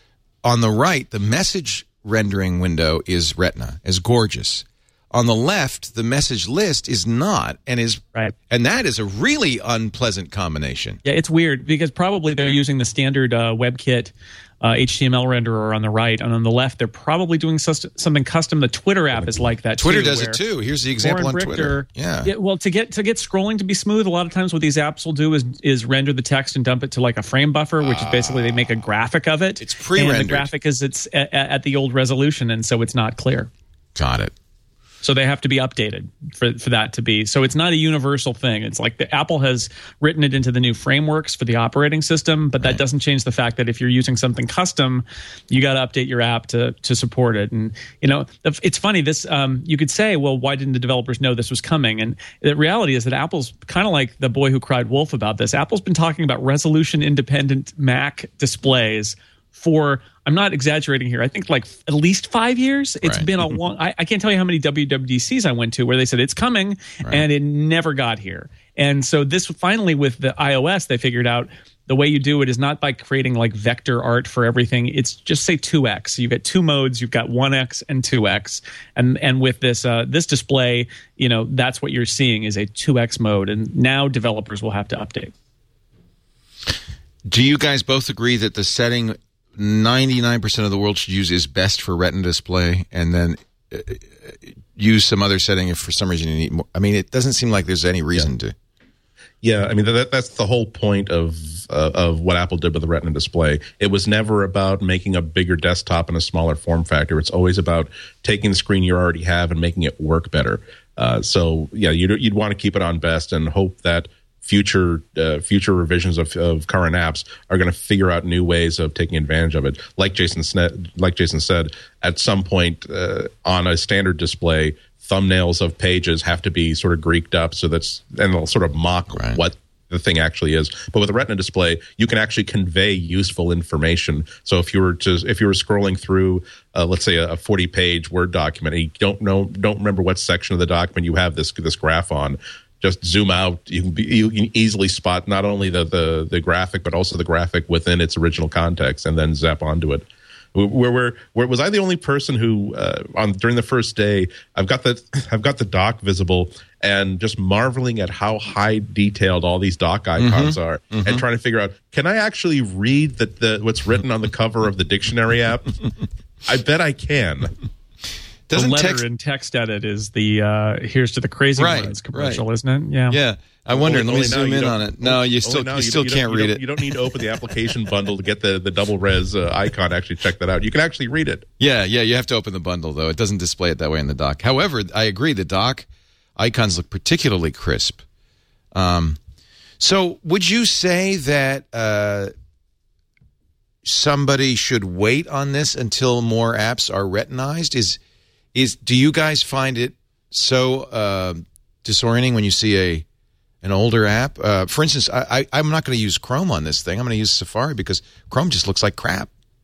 On the right, the message rendering window is Retina, is gorgeous. On the left, the message list is not, and is Right. and that is a really unpleasant combination. Yeah, it's weird because probably they're using the standard uh, WebKit uh, H T M L renderer on the right, and on the left, they're probably doing sus- something custom. The Twitter app is like that. Twitter too, does it too. Here's the example on Richter, Twitter. Yeah. yeah. Well, to get to get scrolling to be smooth, a lot of times what these apps will do is is render the text and dump it to like a frame buffer, which uh, is basically they make a graphic of it. It's pre-rendered. And the graphic is it's at, at the old resolution, and so it's not clear. Got it. So they have to be updated for, for that to be. So it's not a universal thing. It's like the Apple has written it into the new frameworks for the operating system, but that right. doesn't change the fact that if you're using something custom, you got to update your app to to support it. And you know, it's funny. This um, you could say, well, why didn't the developers know this was coming? And the reality is that Apple's kind of like the boy who cried wolf about this. Apple's been talking about resolution independent Mac displays for, I'm not exaggerating here, I think like at least five years. It's right. been a long, I, I can't tell you how many W W D Cs I went to where they said it's coming right. and it never got here. And so this finally with the iOS, they figured out the way you do it is not by creating like vector art for everything. It's just say two X. You get two modes. You've got one X and two X. And and with this uh, this display, you know, that's what you're seeing is a two X mode. And now developers will have to update. Do you guys both agree that the setting ninety-nine percent of the world should use is best for Retina display, and then uh, use some other setting if for some reason you need more? I mean, it doesn't seem like there's any reason yeah. to. Yeah, I mean, that, that's the whole point of uh, of what Apple did with the Retina display. It was never about making a bigger desktop and a smaller form factor. It's always about taking the screen you already have and making it work better. Uh, so, yeah, you'd, you'd want to keep it on best and hope that future uh, future revisions of, of current apps are going to figure out new ways of taking advantage of it. Like Jason said, like Jason said, at some point uh, on a standard display, thumbnails of pages have to be sort of Greeked up so that's and they'll sort of mock right. what the thing actually is. But with a Retina display, you can actually convey useful information. So if you were to if you were scrolling through, uh, let's say a forty-page Word document, and you don't know don't remember what section of the document you have this this graph on, just zoom out. You can, be, you can easily spot not only the, the, the graphic, but also the graphic within its original context, and then zap onto it. Where, where, where was I the only person who uh, on during the first day I've got the I've got the dock visible and just marveling at how high detailed all these dock icons mm-hmm. are, mm-hmm. and trying to figure out, can I actually read the, the what's written on the cover of the dictionary app? I bet I can. Doesn't the letter text- in text edit is the uh, here's to the crazy right, ones commercial, right. isn't it? Yeah. Yeah. I wonder. Only, let me zoom in don't, on it. No, you still you, you still you can't you read it. You don't need to open the application bundle to get the, the double res uh, icon. Actually, check that out. You can actually read it. Yeah, yeah. You have to open the bundle though. It doesn't display it that way in the dock. However, I agree. The dock icons look particularly crisp. Um, so, would you say that uh, somebody should wait on this until more apps are retinized? Is is do you guys find it so uh, disorienting when you see a an older app? Uh, for instance, I, I, I'm not going to use Chrome on this thing. I'm going to use Safari because Chrome just looks like crap.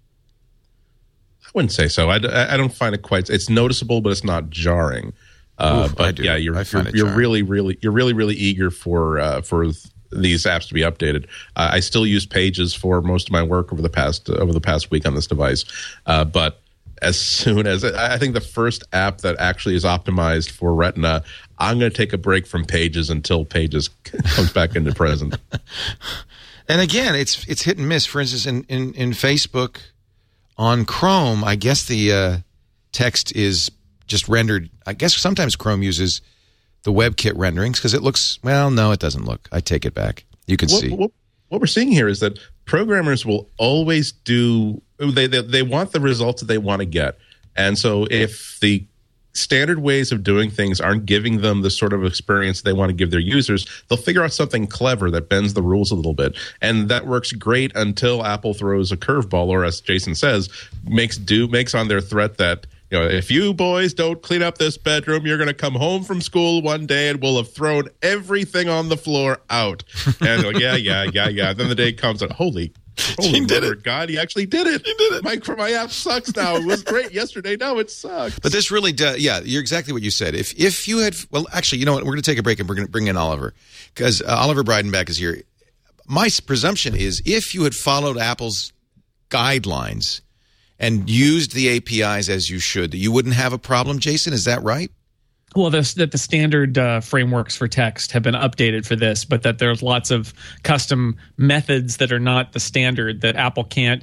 I wouldn't say so. I, I don't find it quite. It's noticeable, but it's not jarring. Uh, Oof, but yeah, you're you're, you're really really you're really really eager for uh, for these apps to be updated. Uh, I still use Pages for most of my work over the past uh, over the past week on this device, uh, but as soon as I think the first app that actually is optimized for Retina, I'm going to take a break from Pages until Pages comes back into present. And again, it's it's hit and miss. For instance, in, in, in Facebook on Chrome, I guess the uh, text is just rendered. I guess sometimes Chrome uses the WebKit renderings because it looks, well, no, it doesn't look. I take it back. You can what, see. What, what we're seeing here is that programmers will always do, they, they, they want the results that they want to get. And so if the standard ways of doing things aren't giving them the sort of experience they want to give their users, they'll figure out something clever that bends the rules a little bit. And that works great until Apple throws a curveball, or as Jason says, makes do makes on their threat that, you know, if you boys don't clean up this bedroom, you're going to come home from school one day and we'll have thrown everything on the floor out. And they're like, yeah, yeah, yeah, yeah. Then the day comes and holy Holy did mother it. God, he actually did it. He did it. My, my app sucks now. It was great yesterday. Now it sucks. But this really does, yeah, you're exactly what you said. If if you had, well, actually, you know what? We're going to take a break and we're going to bring in Oliver because uh, Oliver Breidenbach is here. My presumption is if you had followed Apple's guidelines and used the A P Is as you should, you wouldn't have a problem, Jason. Is that right? Well, this, that the standard uh, frameworks for text have been updated for this, but that there's lots of custom methods that are not the standard that Apple can't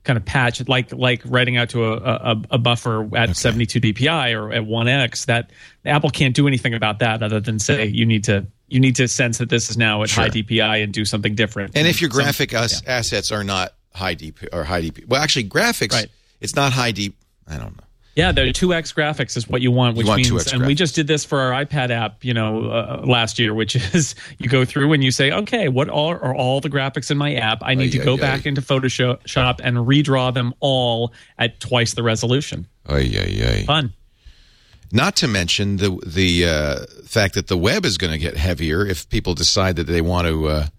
kind of patch, like like writing out to a a, a buffer at okay. seventy-two D P I or at one X. That Apple can't do anything about that other than say you need to you need to sense that this is now at sure. high D P I and do something different. And if your graphic Some, as, yeah. assets are not high D P or high D P, well, actually graphics, right. it's not high D. I don't know. Yeah, the two X graphics is what you want, which you want means, and graphics. we just did this for our iPad app, you know, uh, last year, which is you go through and you say, okay, what all, are all the graphics in my app? I need Oy, to go oy, back oy. into Photoshop and redraw them all at twice the resolution. Oy, oy, oy. Fun. Not to mention the the uh, fact that the web is going to get heavier if people decide that they want to uh,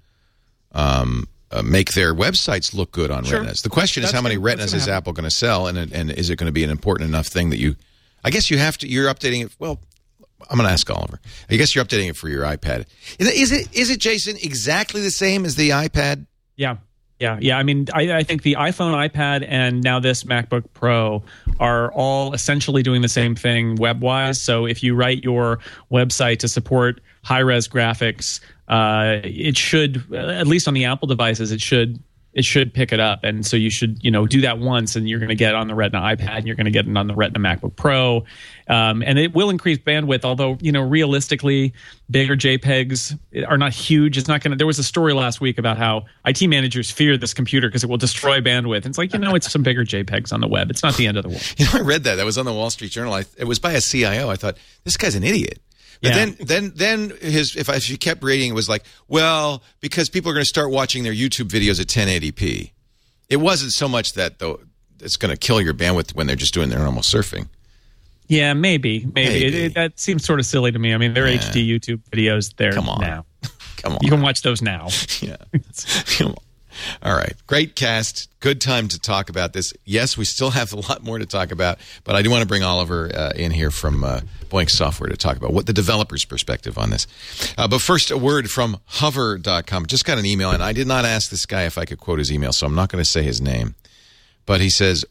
um, uh, make their websites look good on Sure. Retinas. The question is, That's how many gonna- that's Retinas gonna is happen. Apple going to sell, and and is it going to be an important enough thing that you? I guess you have to. You're updating it. Well, I'm going to ask Oliver. I guess you're updating it for your iPad. Is it, is it, is it Jason, exactly the same as the iPad? Yeah. Yeah. Yeah. I mean, I, I think the iPhone, iPad, and now this MacBook Pro are all essentially doing the same thing web-wise. So if you write your website to support high-res graphics, uh, it should, at least on the Apple devices, it should it should pick it up. And so you should, you know, do that once, and you're going to get it on the Retina iPad, and you're going to get it on the Retina MacBook Pro. Um, and it will increase bandwidth, although, you know, realistically, bigger JPEGs are not huge. It's not going to, there was a story last week about how I T managers fear this computer because it will destroy bandwidth. And it's like, you know, it's some bigger JPEGs on the web. It's not the end of the world. You know, I read that. That was on the Wall Street Journal. I, it was by a C I O. I thought, this guy's an idiot. But Yeah. then, then, then his if I if you kept reading, it was like, well, because people are going to start watching their YouTube videos at ten eighty p. It wasn't so much that though it's going to kill your bandwidth when they're just doing their normal surfing. Yeah, maybe, maybe, Maybe. It, it, that seems sort of silly to me. I mean, they're Yeah. H D YouTube videos. There Come on. now. Come on, You can watch those now. yeah. Come on. All right, great cast. Good time to talk about this. Yes, we still have a lot more to talk about, but I do want to bring Oliver uh, in here from uh, Boink Software to talk about what the developer's perspective on this. Uh, but first, a word from hover dot com. Just got an email, and I did not ask this guy if I could quote his email, so I'm not going to say his name. But he says,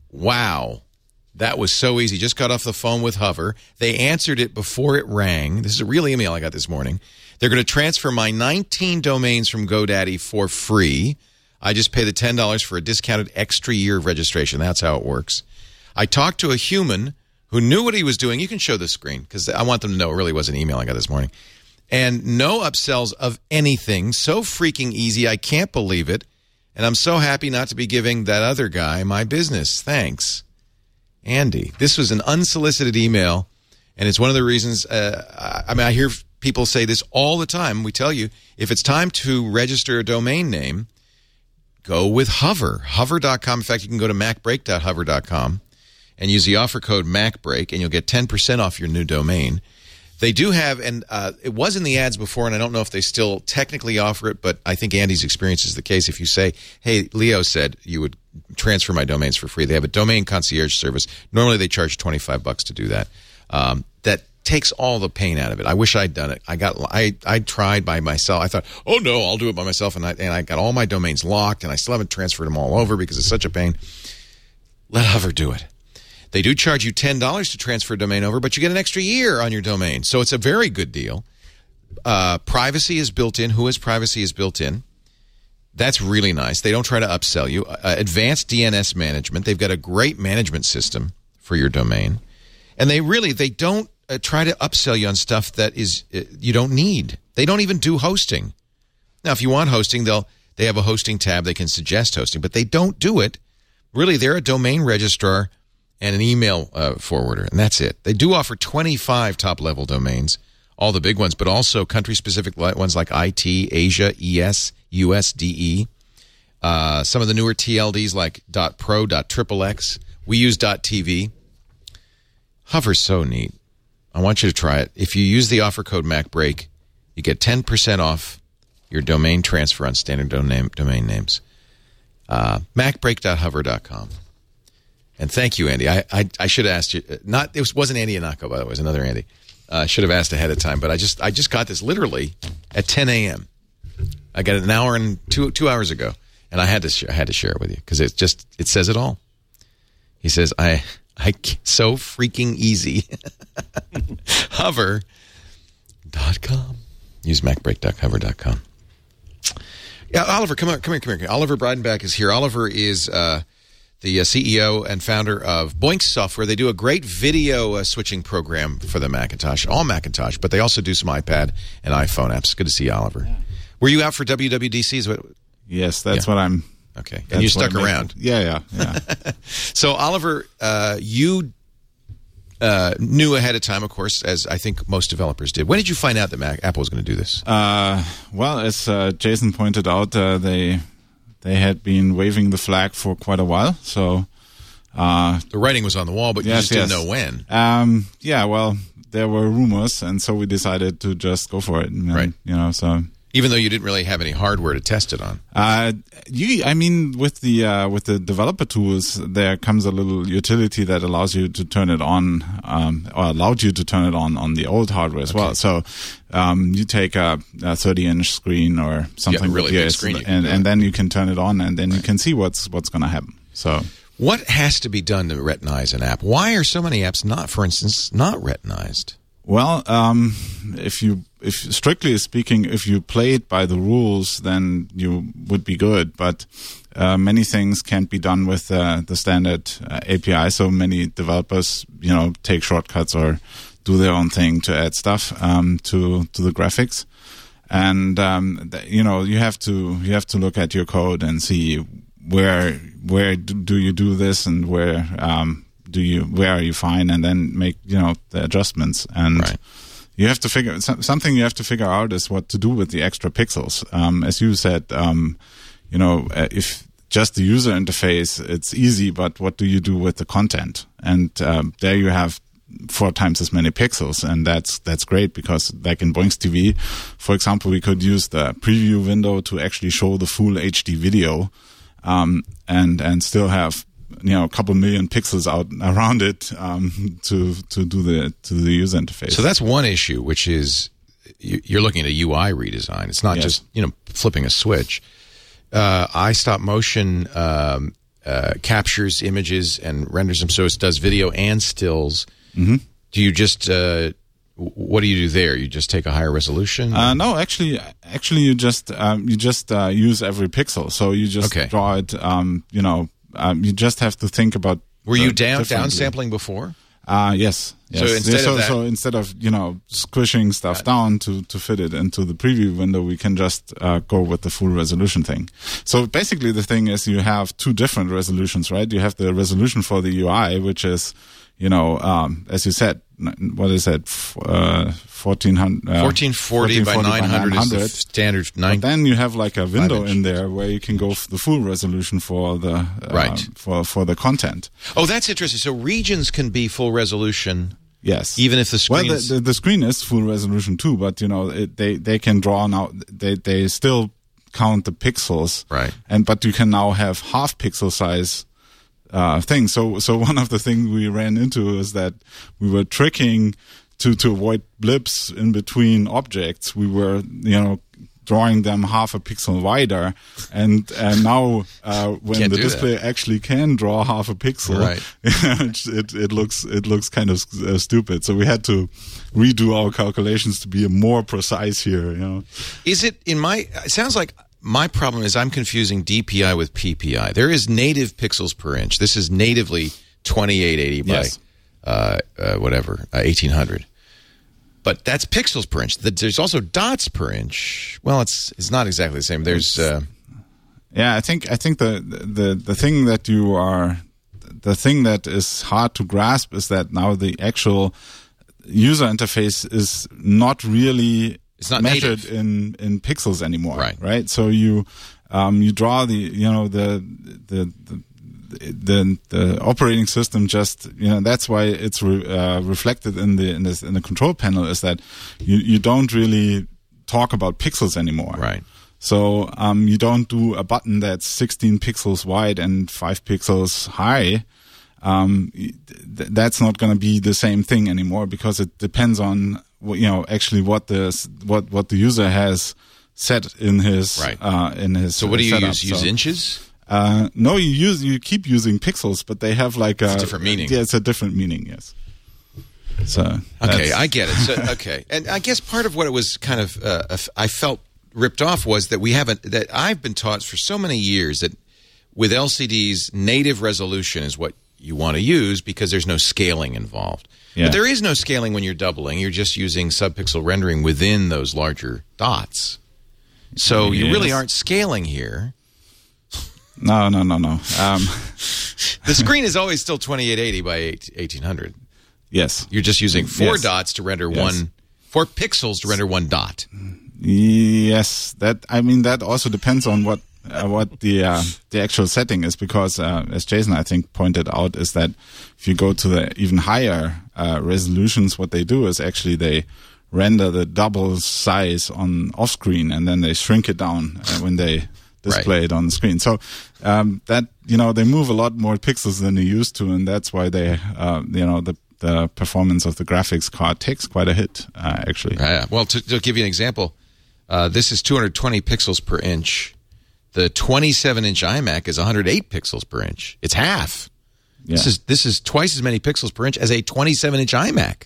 wow, that was so easy. Just got off the phone with Hover. They answered it before it rang. This is a real email I got this morning. They're going to transfer my nineteen domains from GoDaddy for free. I just pay the ten dollars for a discounted extra year of registration. That's how it works. I talked to a human who knew what he was doing. You can show the screen because I want them to know it really was an email I got this morning. And no upsells of anything. So freaking easy. I can't believe it. And I'm so happy not to be giving that other guy my business. Thanks, Andy. This was an unsolicited email, and it's one of the reasons, uh, I mean, I hear people say this all the time. We tell you, if it's time to register a domain name, go with Hover. hover dot com. In fact, you can go to macbreak dot hover dot com and use the offer code MacBreak, and you'll get ten percent off your new domain. They do have, and uh, it was in the ads before, and I don't know if they still technically offer it, but I think Andy's experience is the case. If you say, hey, Leo said you would transfer my domains for free, they have a domain concierge service. Normally they charge twenty-five bucks to do that. Um, that takes all the pain out of it. I wish I'd done it. I got, I, I tried by myself. I thought, oh no, I'll do it by myself, and I, and I got all my domains locked, and I still haven't transferred them all over because it's such a pain. Let Hover do it. They do charge you ten dollars to transfer a domain over, but you get an extra year on your domain. So it's a very good deal. Uh, privacy is built in. Who has privacy is built in. That's really nice. They don't try to upsell you. Uh, advanced D N S management. They've got a great management system for your domain. And they really, they don't uh, try to upsell you on stuff that is uh, you don't need. They don't even do hosting. Now, if you want hosting, they'll they have a hosting tab. They can suggest hosting, but they don't do it. Really, they're a domain registrar and an email uh, forwarder, and that's it. They do offer twenty-five top-level domains, all the big ones, but also country-specific ones like I T, Asia, E S, U S, D E. Uh, some of the newer T L Ds like .pro, .xxx. We use .tv. Hover's so neat. I want you to try it. If you use the offer code MacBreak, you get ten percent off your domain transfer on standard domain, domain names. Uh, macbreak dot hover dot com. And thank you, Andy. I, I, I should have asked you. Not it wasn't Andy Anako, by the way. It was another Andy. I uh, should have asked ahead of time, but I just I just got this literally at ten a.m. I got it an hour and two two hours ago, and I had to sh- I had to share it with you because it just it says it all. He says I I so freaking easy. hover dot com. Use macbreak dot hover dot com. Yeah, Oliver, come on, come here, come here. Oliver Breidenbach is here. Oliver is uh, the uh, C E O and founder of Boinx Software. They do a great video uh, switching program for the Macintosh, all Macintosh, but they also do some iPad and iPhone apps. Good to see you, Oliver. Yeah. Were you out for W W D C? Is what, yes, that's yeah. what I'm... Okay, and you stuck around. Yeah, yeah, yeah. So, Oliver, uh, you uh, knew ahead of time, of course, as I think most developers did. When did you find out that Mac, Apple was going to do this? Uh, well, as uh, Jason pointed out, uh, they they had been waving the flag for quite a while. So uh, the writing was on the wall, but you yes, just didn't yes. know when. Um, yeah, well, there were rumors, and so we decided to just go for it. And, right. You know, so. Even though you didn't really have any hardware to test it on. Uh, you, I mean, with the uh, with the developer tools, there comes a little utility that allows you to turn it on, um, or allowed you to turn it on on the old hardware as okay. well. So um, you take a thirty-inch screen or something, yeah, really big big screen, and, and then you can turn it on, and then right. you can see what's what's going to happen. So. What has to be done to retinize an app? Why are so many apps not, for instance, not retinized? Well, um, if you, if strictly speaking, if you played by the rules, then you would be good. But uh, many things can't be done with uh, the standard uh, A P I. So many developers, you know, take shortcuts or do their own thing to add stuff um, to to the graphics. And um, th- you know, you have to you have to look at your code and see where where do you do this and where. Um, Do you where are you fine, and then make you know the adjustments, and right. you have to figure something you have to figure out is what to do with the extra pixels. Um, as you said, um, you know, if just the user interface, it's easy, but what do you do with the content? And um, there you have four times as many pixels, and that's that's great because, like in Boinx T V, for example, we could use the preview window to actually show the full H D video, um, and and still have. You know, a couple million pixels out around it um, to to do the to the user interface. So that's one issue, which is you're looking at a U I redesign. It's not yes. just you know flipping a switch. Uh, iStop Motion um, uh, captures images and renders them, so it does video and stills. Mm-hmm. Do you just uh, what do you do there? You just take a higher resolution? Uh, no, actually, actually, you just um, you just uh, use every pixel. So you just okay. draw it. Um, you know. Um, you just have to think about. Were you down downsampling before? Uh yes. yes. So instead so, of that, so instead of you know squishing stuff right. down to to fit it into the preview window, we can just uh, go with the full resolution thing. So basically, the thing is you have two different resolutions, right? You have the resolution for the U I, which is, you know, um, as you said, what is that? Uh, fourteen hundred, uh, fourteen forty by nine hundred is the standard. Nine, but then you have like a window in there where you can go for the full resolution for the uh, right. for for the content. Oh, that's interesting. So regions can be full resolution. Yes, even if the screen. Well, the, the, the screen is full resolution too, but you know it, they they can draw now. They they still count the pixels, right? And but you can now have half pixel size. Uh, thing. So, so one of the things we ran into is that we were tricking to, to avoid blips in between objects. We were, you know, drawing them half a pixel wider, and and now uh, when Can't the display that. actually can draw half a pixel, right. it it looks it looks kind of uh, stupid. So we had to redo our calculations to be more precise here. You know, is it in my? It sounds like. My problem is I'm confusing D P I with P P I. There is native pixels per inch. This is natively twenty-eight eighty by yes. uh, uh, whatever, uh, eighteen hundred. But that's pixels per inch. There's also dots per inch. Well, it's it's not exactly the same. There's uh, yeah. I think I think the, the the thing that you are the thing that is hard to grasp is that now the actual user interface is not really. It's not measured native. in, in pixels anymore, right? Right. So you um, you draw the you know the the the the, the operating system just you know that's why it's re, uh, reflected in the in, this, in the control panel is that you you don't really talk about pixels anymore, right? So um, you don't do a button that's sixteen pixels wide and five pixels high. Um, th- that's not going to be the same thing anymore because it depends on. You know, actually, what the what what the user has set in his right. uh, in his. So, what do you setup. use? Use so, inches? Uh, no, you use you keep using pixels, but they have like it's a, a different meaning. Yeah, it's a different meaning. Yes. So okay, I get it. So, okay, and I guess part of what it was kind of uh, I felt ripped off was that we haven't that I've been taught for so many years that with L C Ds, native resolution is what you want to use because there's no scaling involved. Yeah. But there is no scaling when you're doubling. You're just using subpixel rendering within those larger dots. So you Yes. really aren't scaling here. No, no, no, no. Um, The screen is always still twenty-eight eighty by eighteen hundred. yes. You're just using four Yes. dots to render Yes. one, four pixels to render one dot. Yes, that I mean that also depends on what uh, what the uh, the actual setting is, because uh, as Jason I think pointed out, is that if you go to the even higher uh, resolutions, what they do is actually they render the double size on off screen and then they shrink it down uh, when they display Right. it on the screen. So um, that you know they move a lot more pixels than they used to, and that's why they uh, you know the the performance of the graphics card takes quite a hit uh, actually. Uh, well, to, to give you an example, uh, this is two hundred twenty pixels per inch. The twenty-seven inch iMac is one hundred eight pixels per inch. It's half. Yeah. This is this is twice as many pixels per inch as a twenty-seven inch iMac.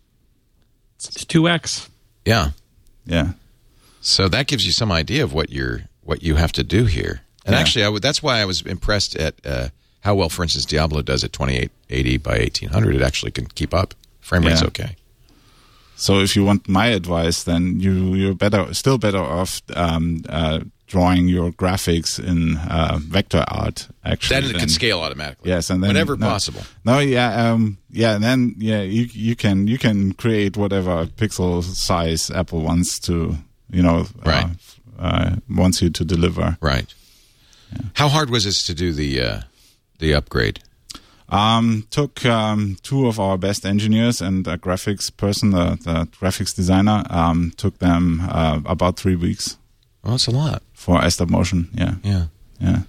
It's two X. Yeah. Yeah. So that gives you some idea of what you're what you have to do here. And Yeah. actually, I would, that's why I was impressed at uh, how well, for instance, Diablo does at twenty-eight eighty by eighteen hundred. It actually can keep up. Frame rate's Yeah. okay. So if you want my advice, then you you're better, still better off um, uh, drawing your graphics in uh, vector art. Actually, Then it than- can scale automatically. Yes, and then whenever no, possible. No, yeah, um, yeah, and then yeah, you you can you can create whatever pixel size Apple wants to, you know, Right. uh, uh, wants you to deliver. Right. How hard was this to do the uh, the upgrade? Um, took um, two of our best engineers and a graphics person, the, the graphics designer. Um, took them uh, about three weeks Well, that's a lot. for iStop Motion. Yeah, Yeah. yeah.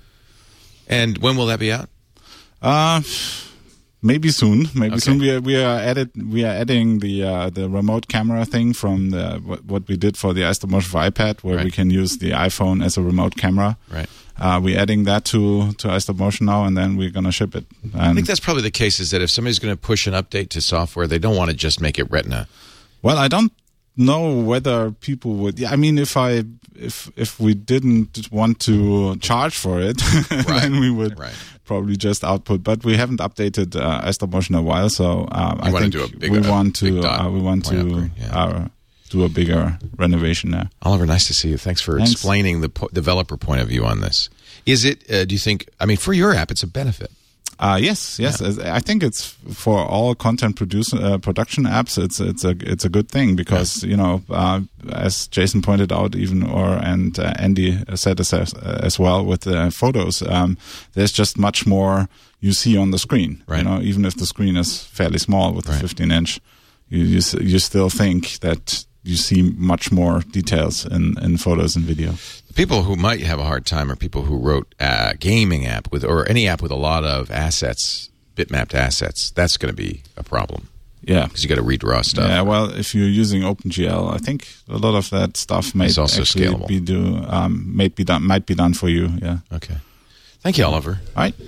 And when will that be out? Uh, maybe soon. Maybe Okay. soon. We are we are edit we are adding the uh, the remote camera thing from the what, what we did for the iStop Motion for iPad, where Right. we can use the iPhone as a remote camera. Right. Uh, we're adding that to to iStop Motion now, and then we're gonna ship it. I And think that's probably the case, is that if somebody's going to push an update to software, they don't want to just make it Retina. well, I don't know whether people would. Yeah, I mean, if I if if we didn't want to charge for it, then we would Right. probably just output. But we haven't updated uh, iStop Motion in a while, so uh, I wanna think do a big- we uh, want big to dot uh, we want point to upgrade, yeah. uh, do a bigger renovation there. Oliver, nice to see you. Thanks for Thanks. explaining the po- developer point of view on this. Is it, uh, do you think, I mean, for your app, it's a benefit. Uh, yes, yes. I think it's for all content produce, uh, production apps. It's it's a it's a good thing because you know, uh, as Jason pointed out, even or and uh, Andy said as as well with the photos. Um, there's just much more you see on the screen. Right. You know, even if the screen is fairly small with Right. a fifteen inch, you, you s- you still think that you see much more details in in photos and video. People who might have a hard time are people who wrote a gaming app with, or any app with a lot of assets, bitmapped assets. That's going to be a problem Yeah. because you got to redraw stuff. Yeah, well, if you're using OpenGL, I think a lot of that stuff might It's also actually scalable. be do um, might be done might be done for you. Yeah. Okay. Thank you, Oliver. All right.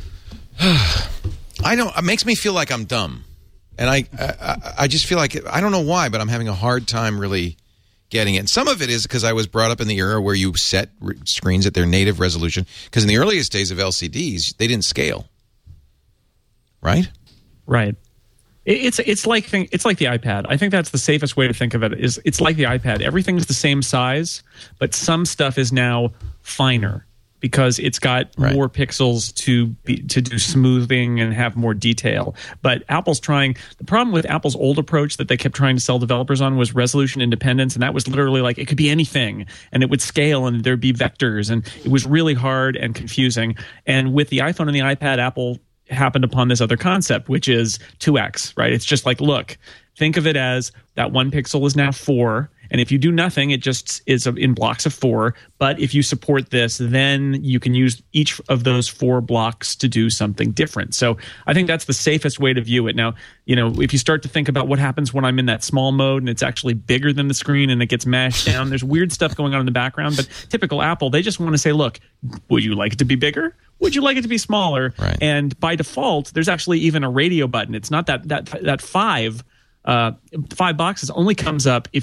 I don't. It makes me feel like I'm dumb, and I, I, I just feel like I don't know why, but I'm having a hard time really getting it. And some of it is because I was brought up in the era where you set re- screens at their native resolution. Because in the earliest days of L C Ds, they didn't scale, right? Right. It- It's it's like thing, it's like the iPad. I think that's the safest way to think of it. Is it's like the iPad. Everything's the same size, but some stuff is now finer because it's got Right. more pixels to be, to do smoothing and have more detail. But Apple's trying. The problem with Apple's old approach that they kept trying to sell developers on was resolution independence, and that was literally like it could be anything, and it would scale, and there'd be vectors, and it was really hard and confusing. And with the iPhone and the iPad, Apple happened upon this other concept, which is two X, right? It's just like, look, think of it as that one pixel is now four. And if you do nothing, it just is in blocks of four. But if you support this, then you can use each of those four blocks to do something different. So I think that's the safest way to view it. Now, you know, if you start to think about what happens when I'm in that small mode and it's actually bigger than the screen and it gets mashed down, there's weird stuff going on in the background. But typical Apple, they just want to say, look, would you like it to be bigger? Would you like it to be smaller? Right. And by default, there's actually even a radio button. It's not that that that five uh, five boxes only comes up if you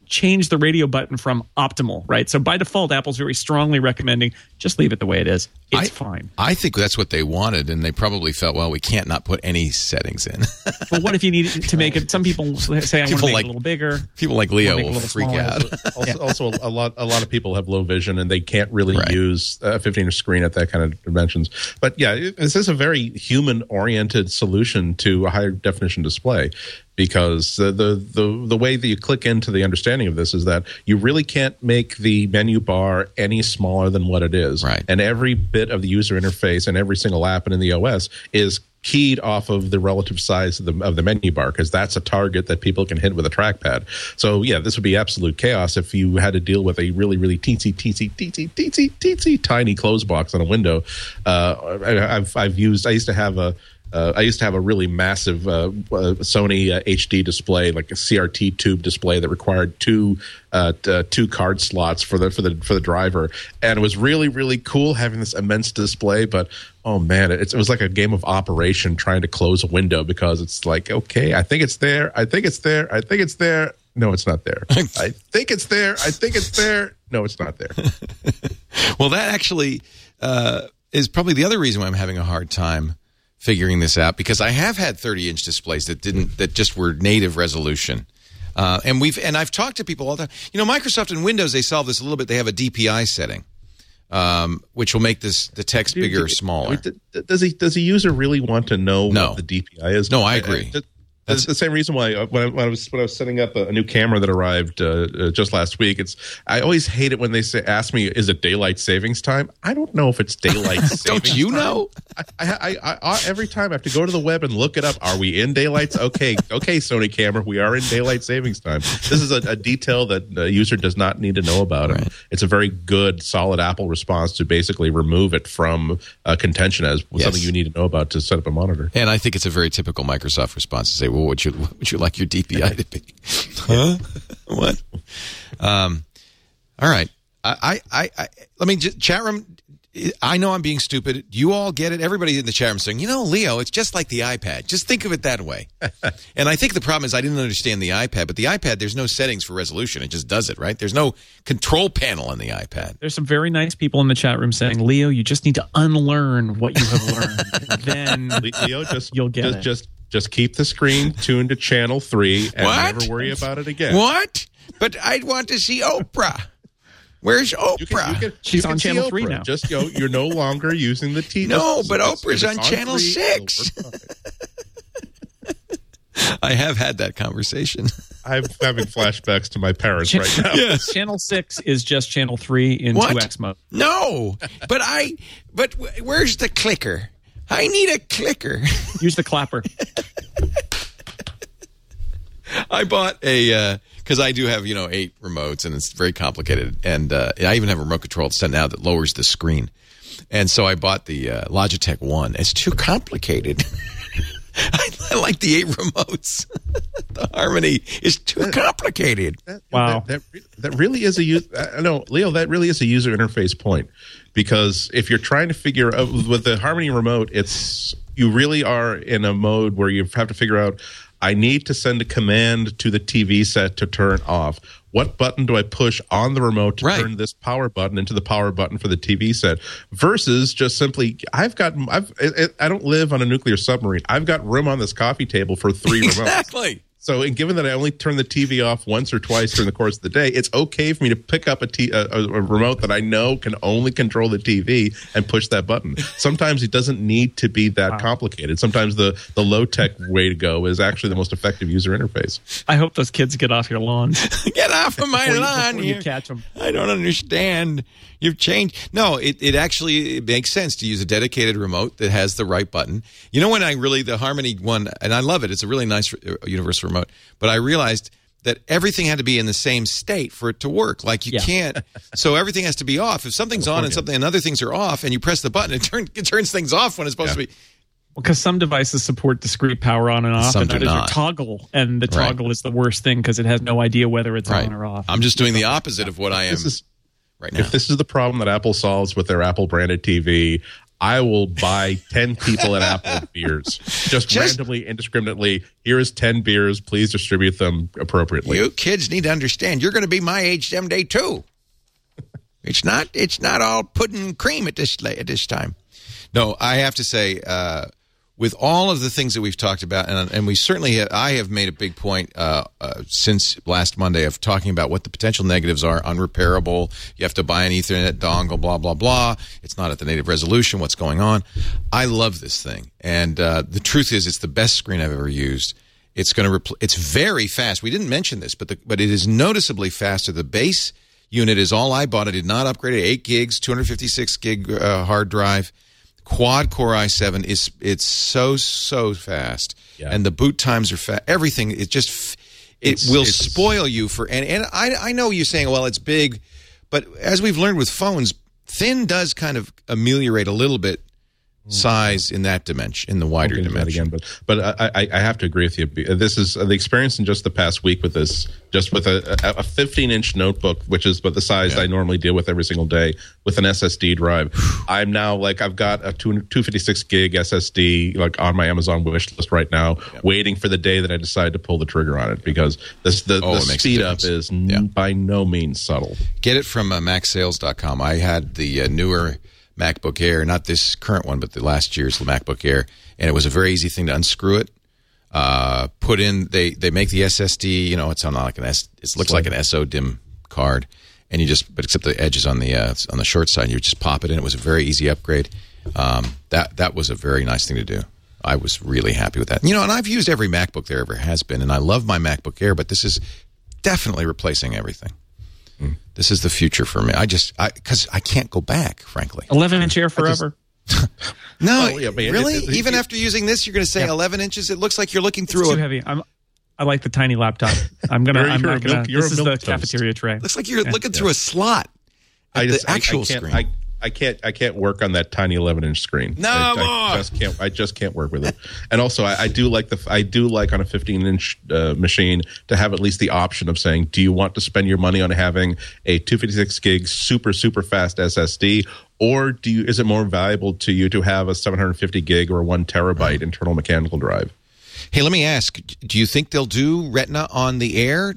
change the radio button from optimal, right? So by default, Apple's very strongly recommending just leave it the way it is. It's I, fine. I think that's what they wanted, and they probably felt, well, we can't not put any settings in. But what if you need to make it? Some people say, I want to make like, it a little bigger. People like Leo will freak smaller. out. Also, also, a lot a lot of people have low vision and they can't really Right. use a fifteen inch screen at that kind of dimensions. But yeah, it- this is a very human oriented solution to a higher definition display. Because uh, the, the the way that you click into the understanding of this is that you really can't make the menu bar any smaller than what it is. Right. And every bit of the user interface and every single app in the O S is keyed off of the relative size of the of the menu bar, because that's a target that people can hit with a trackpad. So yeah, this would be absolute chaos if you had to deal with a really really teensy teensy teensy teensy teensy tiny close box on a window. Uh, I, I've I've used I used to have a Uh, I used to have a really massive uh, uh, Sony uh, H D display, like a C R T tube display that required two uh, t- uh, two card slots for the for the for the driver, and it was really really cool having this immense display. But oh man, it, it was like a game of Operation trying to close a window, because it's like, okay, I think it's there, I think it's there, I think it's there. No, it's not there. I think it's there. I think it's there. No, it's not there. Well, that actually uh, is probably the other reason why I'm having a hard time figuring this out, because I have had thirty inch displays that didn't that just were native resolution, uh, and we've and I've talked to people all the time. You know, Microsoft and Windows, they solve this a little bit. They have a D P I setting, um, which will make this the text bigger or smaller. Does he does a user really want to know No. what the D P I is? No, I agree. I, I, That's the same reason why when I, when I was when I was setting up a, a new camera that arrived uh, uh, just last week. It's I always hate it when they say ask me, is it daylight savings time? I don't know if it's daylight savings time. Don't you know? I, I, I, I every time I have to go to the web and look it up. Are we in daylight? Okay, okay, Sony camera, we are in daylight savings time. This is a, a detail that a user does not need to know about. Right. And it's a very good, solid Apple response to basically remove it from uh, contention as Yes. something you need to know about to set up a monitor. And I think it's a very typical Microsoft response to say, well, what would you, what would you like your D P I to be? Huh? What? Um, all right. I, I, I, let me just, chat room, I know I'm being stupid. You all get it. Everybody in the chat room saying, you know, Leo, it's just like the iPad. Just think of it that way. And I think the problem is I didn't understand the iPad, but the iPad, there's no settings for resolution. It just does it, right? There's no control panel on the iPad. There's some very nice people in the chat room saying, Leo, you just need to unlearn what you have learned. Then Leo, just you'll get just, it. just just keep the screen tuned to channel three and What? never worry about it again. What? But I'd want to see Oprah. Where's Oprah? You can, you can, She's you on can see channel three Oprah. now. Just you know, you're no longer using the T. No, just- but just- Oprah's if on it's channel three, six. it'll work fine. I have had that conversation. I'm having flashbacks to my parents right now. Yes. Channel six is just channel three in What? two X mode. No, but I. But wh- where's the clicker? I need a clicker. Use the clapper. I bought a because uh, I do have you know eight remotes and it's very complicated, and uh, I even have a remote control set now that lowers the screen, and so I bought the uh, Logitech One. It's too complicated. I, I like the eight remotes. The Harmony is too complicated. That, Wow. That, that, that really is a use. I know, Leo. That really is a user interface point, because if you're trying to figure out with the Harmony remote, it's you really are in a mode where you have to figure out. I need to send a command to the T V set to turn off. What button do I push on the remote to Right. turn this power button into the power button for the T V set? Versus just simply, I've got, I've, it, I don't live on a nuclear submarine. I've got room on this coffee table for three remotes. Exactly. So, and given that I only turn the T V off once or twice during the course of the day, it's okay for me to pick up a, t- a, a, a remote that I know can only control the T V and push that button. Sometimes it doesn't need to be that Wow. complicated. Sometimes the, the low-tech way to go is actually the most effective user interface. I hope those kids get off your lawn Get off of my before, you, lawn before you here. catch them. I don't understand. You've changed. No, it, it actually it makes sense to use a dedicated remote that has the right button. You know when I really, the Harmony one, and I love it. It's a really nice uh, universal remote. But I realized that everything had to be in the same state for it to work. Like you Yeah. can't. So everything has to be off. If something's on and something and other things are off, and you press the button, it, turn, it turns things off when it's supposed Yeah. to be. Because some devices support discrete power on and off, Some and do others not. are toggle, and the Right. toggle is the worst thing because it has no idea whether it's Right. on or off. I'm just doing the opposite of what I am This is right now. If this is the problem that Apple solves with their Apple branded T V, I will buy ten people at Apple beers. Just, just randomly, indiscriminately. Here is ten beers. Please distribute them appropriately. You kids need to understand. You're going to be my age someday, too. It's not It's not all pudding and cream at this, at this time. No, I have to say, uh, with all of the things that we've talked about, and, and we certainly have, I have made a big point uh, uh, since last Monday of talking about what the potential negatives are. Unrepairable. You have to buy an Ethernet dongle, blah, blah, blah. It's not at the native resolution. What's going on? I love this thing. And uh, the truth is, it's the best screen I've ever used. It's going to repl- It's very fast. We didn't mention this, but the, but it is noticeably faster. The base unit is all I bought. I did not upgrade it. eight gigs, two fifty-six gig uh, hard drive. Quad Core i seven is it's so so fast, yeah. And the boot times are fast. Everything it just it it's, will it's, spoil you for and and I I know you're saying, well, it's big, but as we've learned with phones, thin does kind of ameliorate a little bit size in that dimension, in the wider dimension. Again, but but I, I I have to agree with you. This is the experience in just the past week with this, just with a a fifteen inch notebook, which is but the size yeah. I normally deal with every single day, with an S S D drive. I'm now like I've got a two fifty-six gig S S D like on my Amazon wish list right now, yeah. waiting for the day that I decide to pull the trigger on it, because this the, oh, the speed up is yeah. by no means subtle. Get it from uh, mac sales dot com. I had the uh, newer MacBook Air, not this current one, but the last year's MacBook Air, and it was a very easy thing to unscrew it. Uh, put in, they they make the S S D, you know, it's on like an S, it looks like an S O D I M card, and you just, but except the edges on the uh, on the short side, you just pop it in. It was a very easy upgrade. Um, that that was a very nice thing to do. I was really happy with that. You know, and I've used every MacBook there ever has been, and I love my MacBook Air, but this is definitely replacing everything. Mm. This is the future for me. I just, I because I can't go back, frankly. eleven inch Air forever. Just, no, well, yeah, man, really? It, it, it, Even it, after using this, you're going to say yeah. eleven inches? It looks like you're looking through it's a... too heavy. I'm, I like the tiny laptop. I'm gonna. You're, I'm you're not gonna. Milk, this is the toast. cafeteria tray. Looks like you're yeah. looking yeah. through a slot. At I just, the actual I, I can't, screen. I, I can't. I can't work on that tiny eleven inch screen. No I, more. I just can't. I just can't work with it. And also, I, I do like the. I do like on a fifteen inch uh, machine to have at least the option of saying, do you want to spend your money on having a two fifty-six gig super super fast S S D, or do you? Is it more valuable to you to have a seven hundred fifty gig or one terabyte internal mechanical drive? Hey, let me ask. Do you think they'll do Retina on the Air?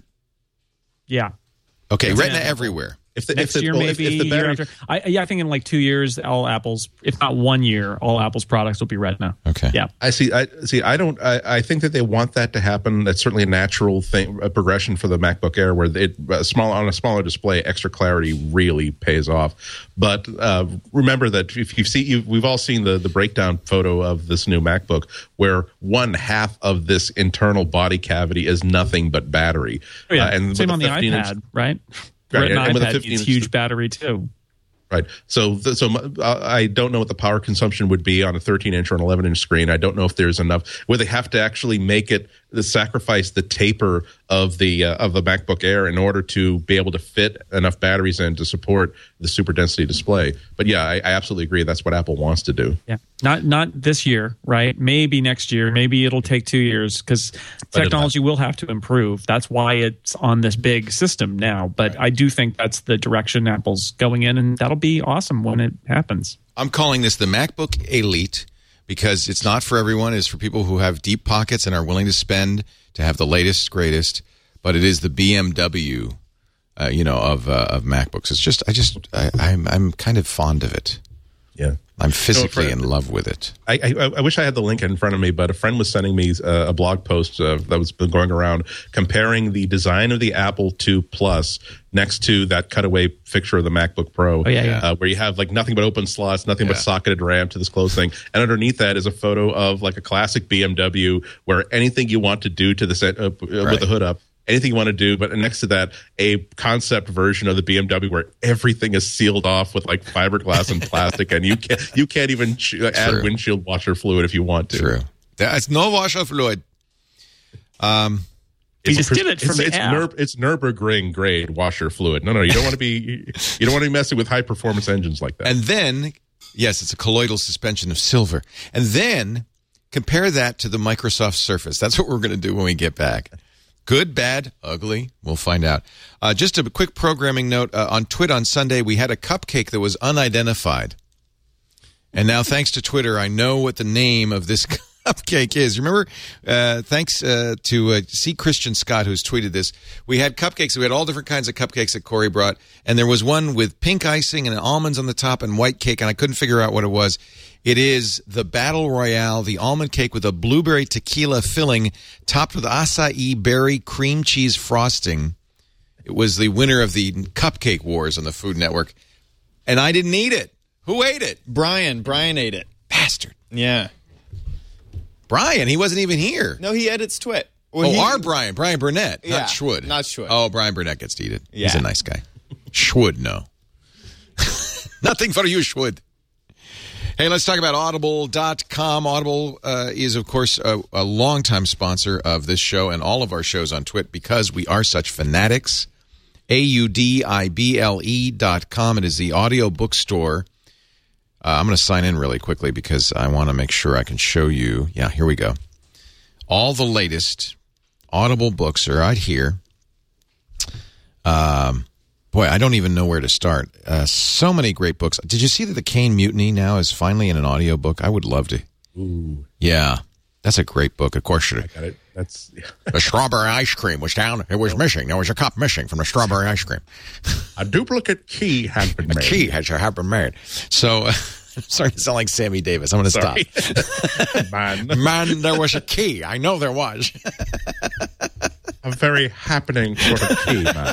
Yeah. Okay, yeah. Retina everywhere. If the, Next if the, year, well, maybe if, if the year battery, after. I, yeah, I think in like two years, all Apple's, if not one year, all Apple's products will be Retina. Okay. Yeah. I see. I see. I don't. I, I think that they want that to happen. That's certainly a natural thing, a progression for the MacBook Air, where it a small on a smaller display, extra clarity really pays off. But uh, remember that if you see, you've, we've all seen the the breakdown photo of this new MacBook, where one half of this internal body cavity is nothing but battery. Oh, yeah. Uh, and Same on the fifteen iPad, inch, right? Right, Retina and with a iPad fifteen needs huge battery too. Right. So, so I don't know what the power consumption would be on a thirteen inch or an eleven inch screen. I don't know if there's enough where they have to actually make it the sacrifice the taper of the uh, of the MacBook Air in order to be able to fit enough batteries in to support the super density display. But yeah, I, I absolutely agree. That's what Apple wants to do. Yeah. Not not this year, right? Maybe next year. Maybe it'll take two years because technology will have to improve. That's why it's on this big system now. But right. I do think that's the direction Apple's going in, and that'll be awesome when it happens. I'm calling this the MacBook Elite because it's not for everyone. It's for people who have deep pockets and are willing to spend to have the latest, greatest. But it is the B M W, uh, you know, of uh, of MacBooks. It's just, I just, I, I'm I'm kind of fond of it. Yeah. I'm physically so in love with it. I, I, I wish I had the link in front of me, but a friend was sending me uh, a blog post uh, that was been going around comparing the design of the Apple two Plus next to that cutaway picture of the MacBook Pro, oh, yeah, yeah. Uh, where you have like nothing but open slots, nothing yeah. but socketed RAM to this close thing, and underneath that is a photo of like a classic B M W where anything you want to do to the set uh, right. with the hood up. Anything you want to do, but next to that, a concept version of the B M W where everything is sealed off with like fiberglass and plastic, and you can't you can't even ch- add True. windshield washer fluid if you want to. True, there's no washer fluid. Um, he just did it from it's, the it's, app. Nur- it's Nürburgring grade washer fluid. No, no, you don't want to be you don't want to be messing with high performance engines like that. And then, yes, it's a colloidal suspension of silver. And then compare that to the Microsoft Surface. That's what we're going to do when we get back. Good, bad, ugly, we'll find out. Uh, just a quick programming note. Uh, on Twit on Sunday, we had a cupcake that was unidentified. And now, thanks to Twitter, I know what the name of this cupcake is. Remember, uh, thanks uh, to uh, C. Christian Scott, who's tweeted this. We had cupcakes. We had all different kinds of cupcakes that Corey brought. And there was one with pink icing and almonds on the top and white cake, and I couldn't figure out what it was. It is the Battle Royale, the almond cake with a blueberry tequila filling topped with acai berry cream cheese frosting. It was the winner of the Cupcake Wars on the Food Network. And I didn't eat it. Who ate it? Brian. Brian ate it. Bastard. Yeah. Brian, he wasn't even here. No, he edits Twit. Well, oh, he, our Brian. Brian Burnett. Yeah, not Schwood. not Schwood. Oh, Brian Burnett gets to eat it. Yeah. He's a nice guy. Schwood, no. Nothing for you, Schwood. Hey, let's talk about Audible dot com. Audible uh, is, of course, a, a longtime sponsor of this show and all of our shows on Twit because we are such fanatics. A U D I B L E dot com. It is the audio bookstore. Uh, I'm going to sign in really quickly because I want to make sure I can show you. Yeah, here we go. All the latest Audible books are right here. Um, boy, I don't even know where to start. Uh, so many great books. Did you see that the Caine Mutiny now is finally in an audiobook? I would love to. Ooh. Yeah, that's a great book. Of course, I got it. That's yeah. The strawberry ice cream was down. It was missing. There was a cup missing from the strawberry ice cream. A duplicate key had been made. A key has have been made. So, uh, I'm starting to sound like Sammy Davis. I'm going to stop. Man. Man, there was a key. I know there was. A very happening sort of key, man.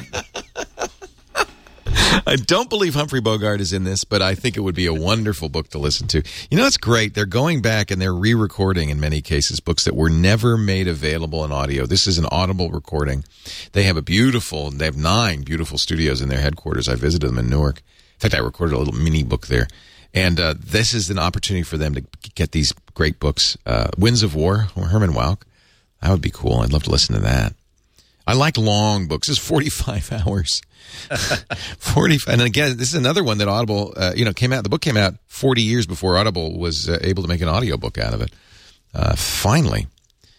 I don't believe Humphrey Bogart is in this, but I think it would be a wonderful book to listen to. You know, it's great. They're going back and they're re-recording, in many cases, books that were never made available in audio. This is an Audible recording. They have a beautiful, they have nine beautiful studios in their headquarters. I visited them in Newark. In fact, I recorded a little mini book there. And uh, this is an opportunity for them to get these great books. Uh, Winds of War, Herman Wouk. That would be cool. I'd love to listen to that. I like long books. It's forty-five hours. forty-five. And again, this is another one that Audible, uh, you know, came out. The book came out forty years before Audible was uh, able to make an audiobook out of it. Uh, finally.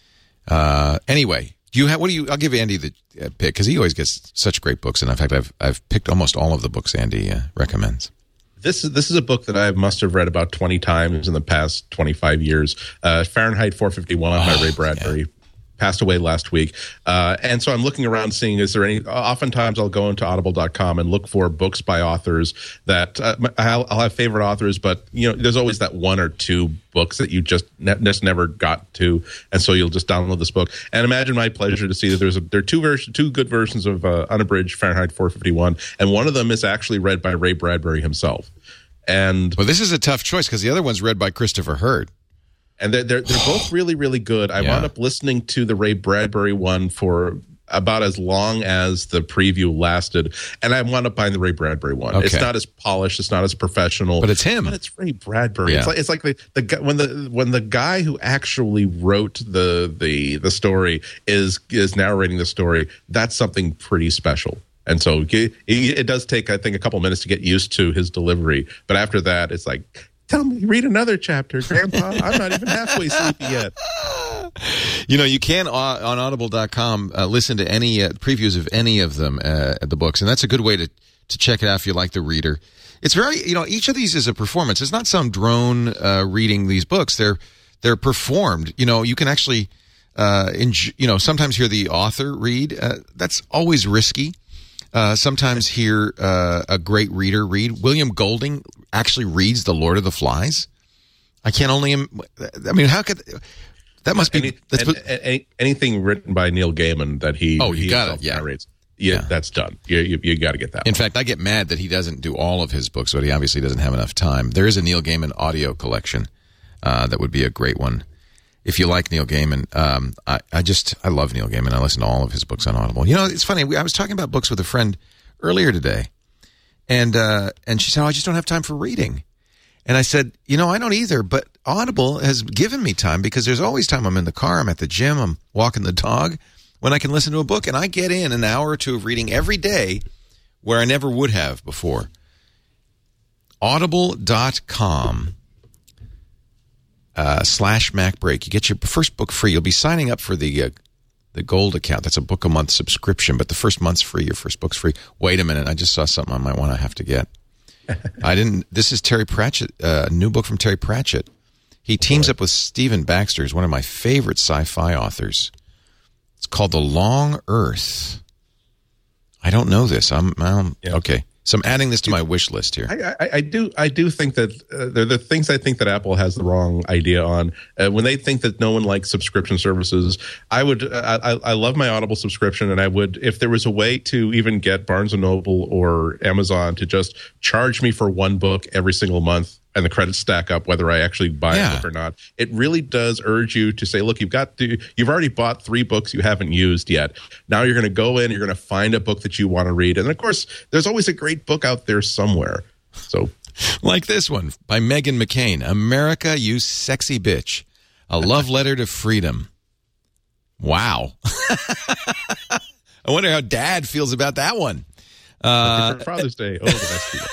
Uh, anyway, do you have, what do you, I'll give Andy the uh, pick because he always gets such great books. And in fact, I've, I've picked almost all of the books Andy uh, recommends. This is this is a book that I must have read about twenty times in the past twenty-five years. Uh, Fahrenheit four fifty-one oh, by Ray Bradbury. Yeah. Passed away last week. Uh, and so I'm looking around seeing, is there any, oftentimes I'll go into audible dot com and look for books by authors that, uh, I'll, I'll have favorite authors, but, you know, there's always that one or two books that you just, ne- just never got to. And so you'll just download this book. And imagine my pleasure to see that there's a, there are two versions, two good versions of uh, unabridged Fahrenheit four fifty-one. And one of them is actually read by Ray Bradbury himself. And well, this is a tough choice because the other one's read by Christopher Hurd. And they're, they're, they're both really, really good. I Yeah. wound up listening to the Ray Bradbury one for about as long as the preview lasted. And I wound up buying the Ray Bradbury one. Okay. It's not as polished. It's not as professional. But it's him. But it's Ray Bradbury. Yeah. It's like, it's like the, the guy, when the when the guy who actually wrote the the the story is is narrating the story, that's something pretty special. And so it, it does take, I think, a couple minutes to get used to his delivery. But after that, it's like, tell me, read another chapter, Grandpa. I'm not even halfway sleepy yet. You know, you can uh, on audible dot com uh, listen to any uh, previews of any of them, uh, the books, and that's a good way to, to check it out if you like the reader. It's very, you know, each of these is a performance. It's not some drone uh, reading these books. They're they're performed. You know, you can actually, uh, enjoy, you know, sometimes hear the author read. Uh, that's always risky. Uh, sometimes hear uh, a great reader read. William Golding actually reads The Lord of the Flies. I can't only. I mean, how could that must be Any, that's, and, any, anything written by Neil Gaiman that he Oh, you he got it, yeah. narrates. Yeah, Yeah. that's done. You you, you got to get that. In one. fact, I get mad that he doesn't do all of his books, but he obviously doesn't have enough time. There is a Neil Gaiman audio collection uh, that would be a great one. If you like Neil Gaiman, um, I, I just, I love Neil Gaiman. I listen to all of his books on Audible. You know, it's funny. We, I was talking about books with a friend earlier today, and uh, and she said, oh, I just don't have time for reading. And I said, you know, I don't either, but Audible has given me time because there's always time. I'm in the car, I'm at the gym, I'm walking the dog, when I can listen to a book, and I get in an hour or two of reading every day where I never would have before. audible dot com uh, slash MacBreak. You get your first book free. You'll be signing up for the uh, the gold account. That's a book a month subscription, but the first month's free. Your first book's free. Wait a minute. I just saw something I might want to have to get. I didn't. This is Terry Pratchett, uh, a new book from Terry Pratchett. He teams up with Stephen Baxter, who's one of my favorite sci-fi authors. It's called The Long Earth. I don't know this. I'm, I'm yeah. okay. So I'm adding this to my wish list here. I, I, I do. I do think that uh, there are the things I think that Apple has the wrong idea on. Uh, when they think that no one likes subscription services, I would. Uh, I, I love my Audible subscription, and I would, if there was a way to even get Barnes and Noble or Amazon to just charge me for one book every single month, and the credits stack up whether I actually buy yeah. a book or not. It really does urge you to say, look, you've got to, you've already bought three books you haven't used yet. Now you're going to go in, you're going to find a book that you want to read. And of course, there's always a great book out there somewhere. So, like this one by Megan McCain, America, You Sexy Bitch, a love letter to freedom. Wow. I wonder how Dad feels about that one. Uh, for Father's Day. Oh, the best people.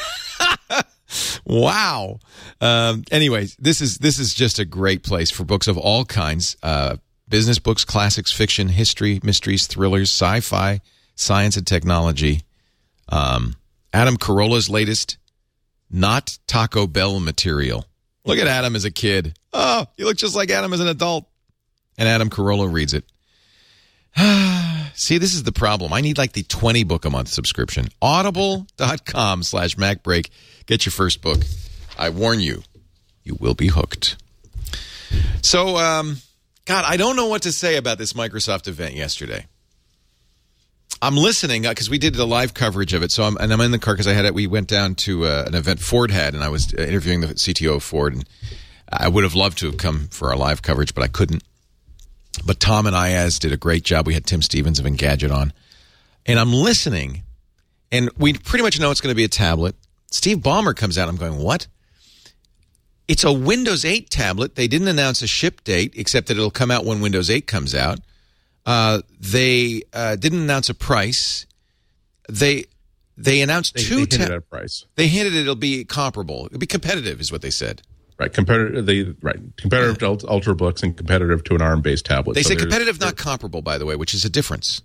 Wow. Um, anyways, this is this is just a great place for books of all kinds. Uh, business books, classics, fiction, history, mysteries, thrillers, sci-fi, science and technology. Um, Adam Carolla's latest, Not Taco Bell Material. Look at Adam as a kid. Oh, you look just like Adam as an adult. And Adam Carolla reads it. See, this is the problem. I need like the twenty book a month subscription. Audible.com slash MacBreak. Get your first book. I warn you, you will be hooked. So, um, God, I don't know what to say about this Microsoft event yesterday. I'm listening because we did the live coverage of it. So, I'm, and I'm in the car because I had it. We went down to uh, an event Ford had, and I was interviewing the C T O of Ford. And I would have loved to have come for our live coverage, but I couldn't. But Tom and Ayaz did a great job. We had Tim Stevens of Engadget on. And I'm listening, and we pretty much know it's going to be a tablet. Steve Ballmer comes out. I'm going, what? It's a Windows eight tablet. They didn't announce a ship date, except that it'll come out when Windows eight comes out. Uh, they uh, didn't announce a price. They they announced they, two. They hinted ta- at a price. They hinted it'll be comparable. It'll be competitive, is what they said. Right, competitive. They right competitive to Ultrabooks and competitive to an ARM-based tablet. They so say competitive, not comparable, by the way, which is a difference.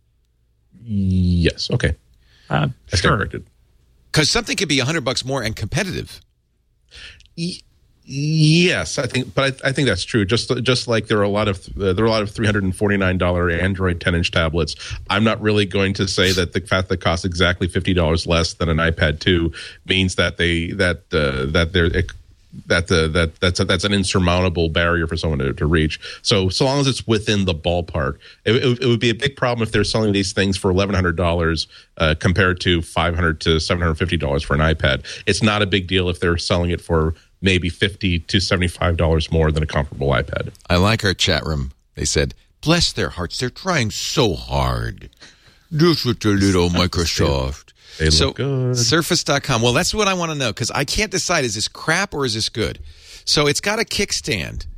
Yes. Okay. Uh, That's sure. corrected. Because something could be a hundred bucks more and competitive. Y- yes, I think, but I, I think that's true. Just just like there are a lot of uh, there are a lot of three hundred and forty nine dollar Android ten inch tablets. I'm not really going to say that the fact that costs exactly fifty dollars less than an iPad two means that they that uh, that they're that the that that's a, that's an insurmountable barrier for someone to, to reach. So so long as it's within the ballpark, it, it, it would be a big problem if they're selling these things for eleven hundred dollars uh, compared to five hundred to seven hundred fifty dollars for an iPad. It's not a big deal if they're selling it for maybe fifty to seventy five dollars more than a comparable iPad. I like our chat room. They said, "Bless their hearts, they're trying so hard. Just with their little Microsoft." They so, look good. Surface dot com. Well, that's what I want to know because I can't decide, is this crap or is this good? So it's got a kickstand.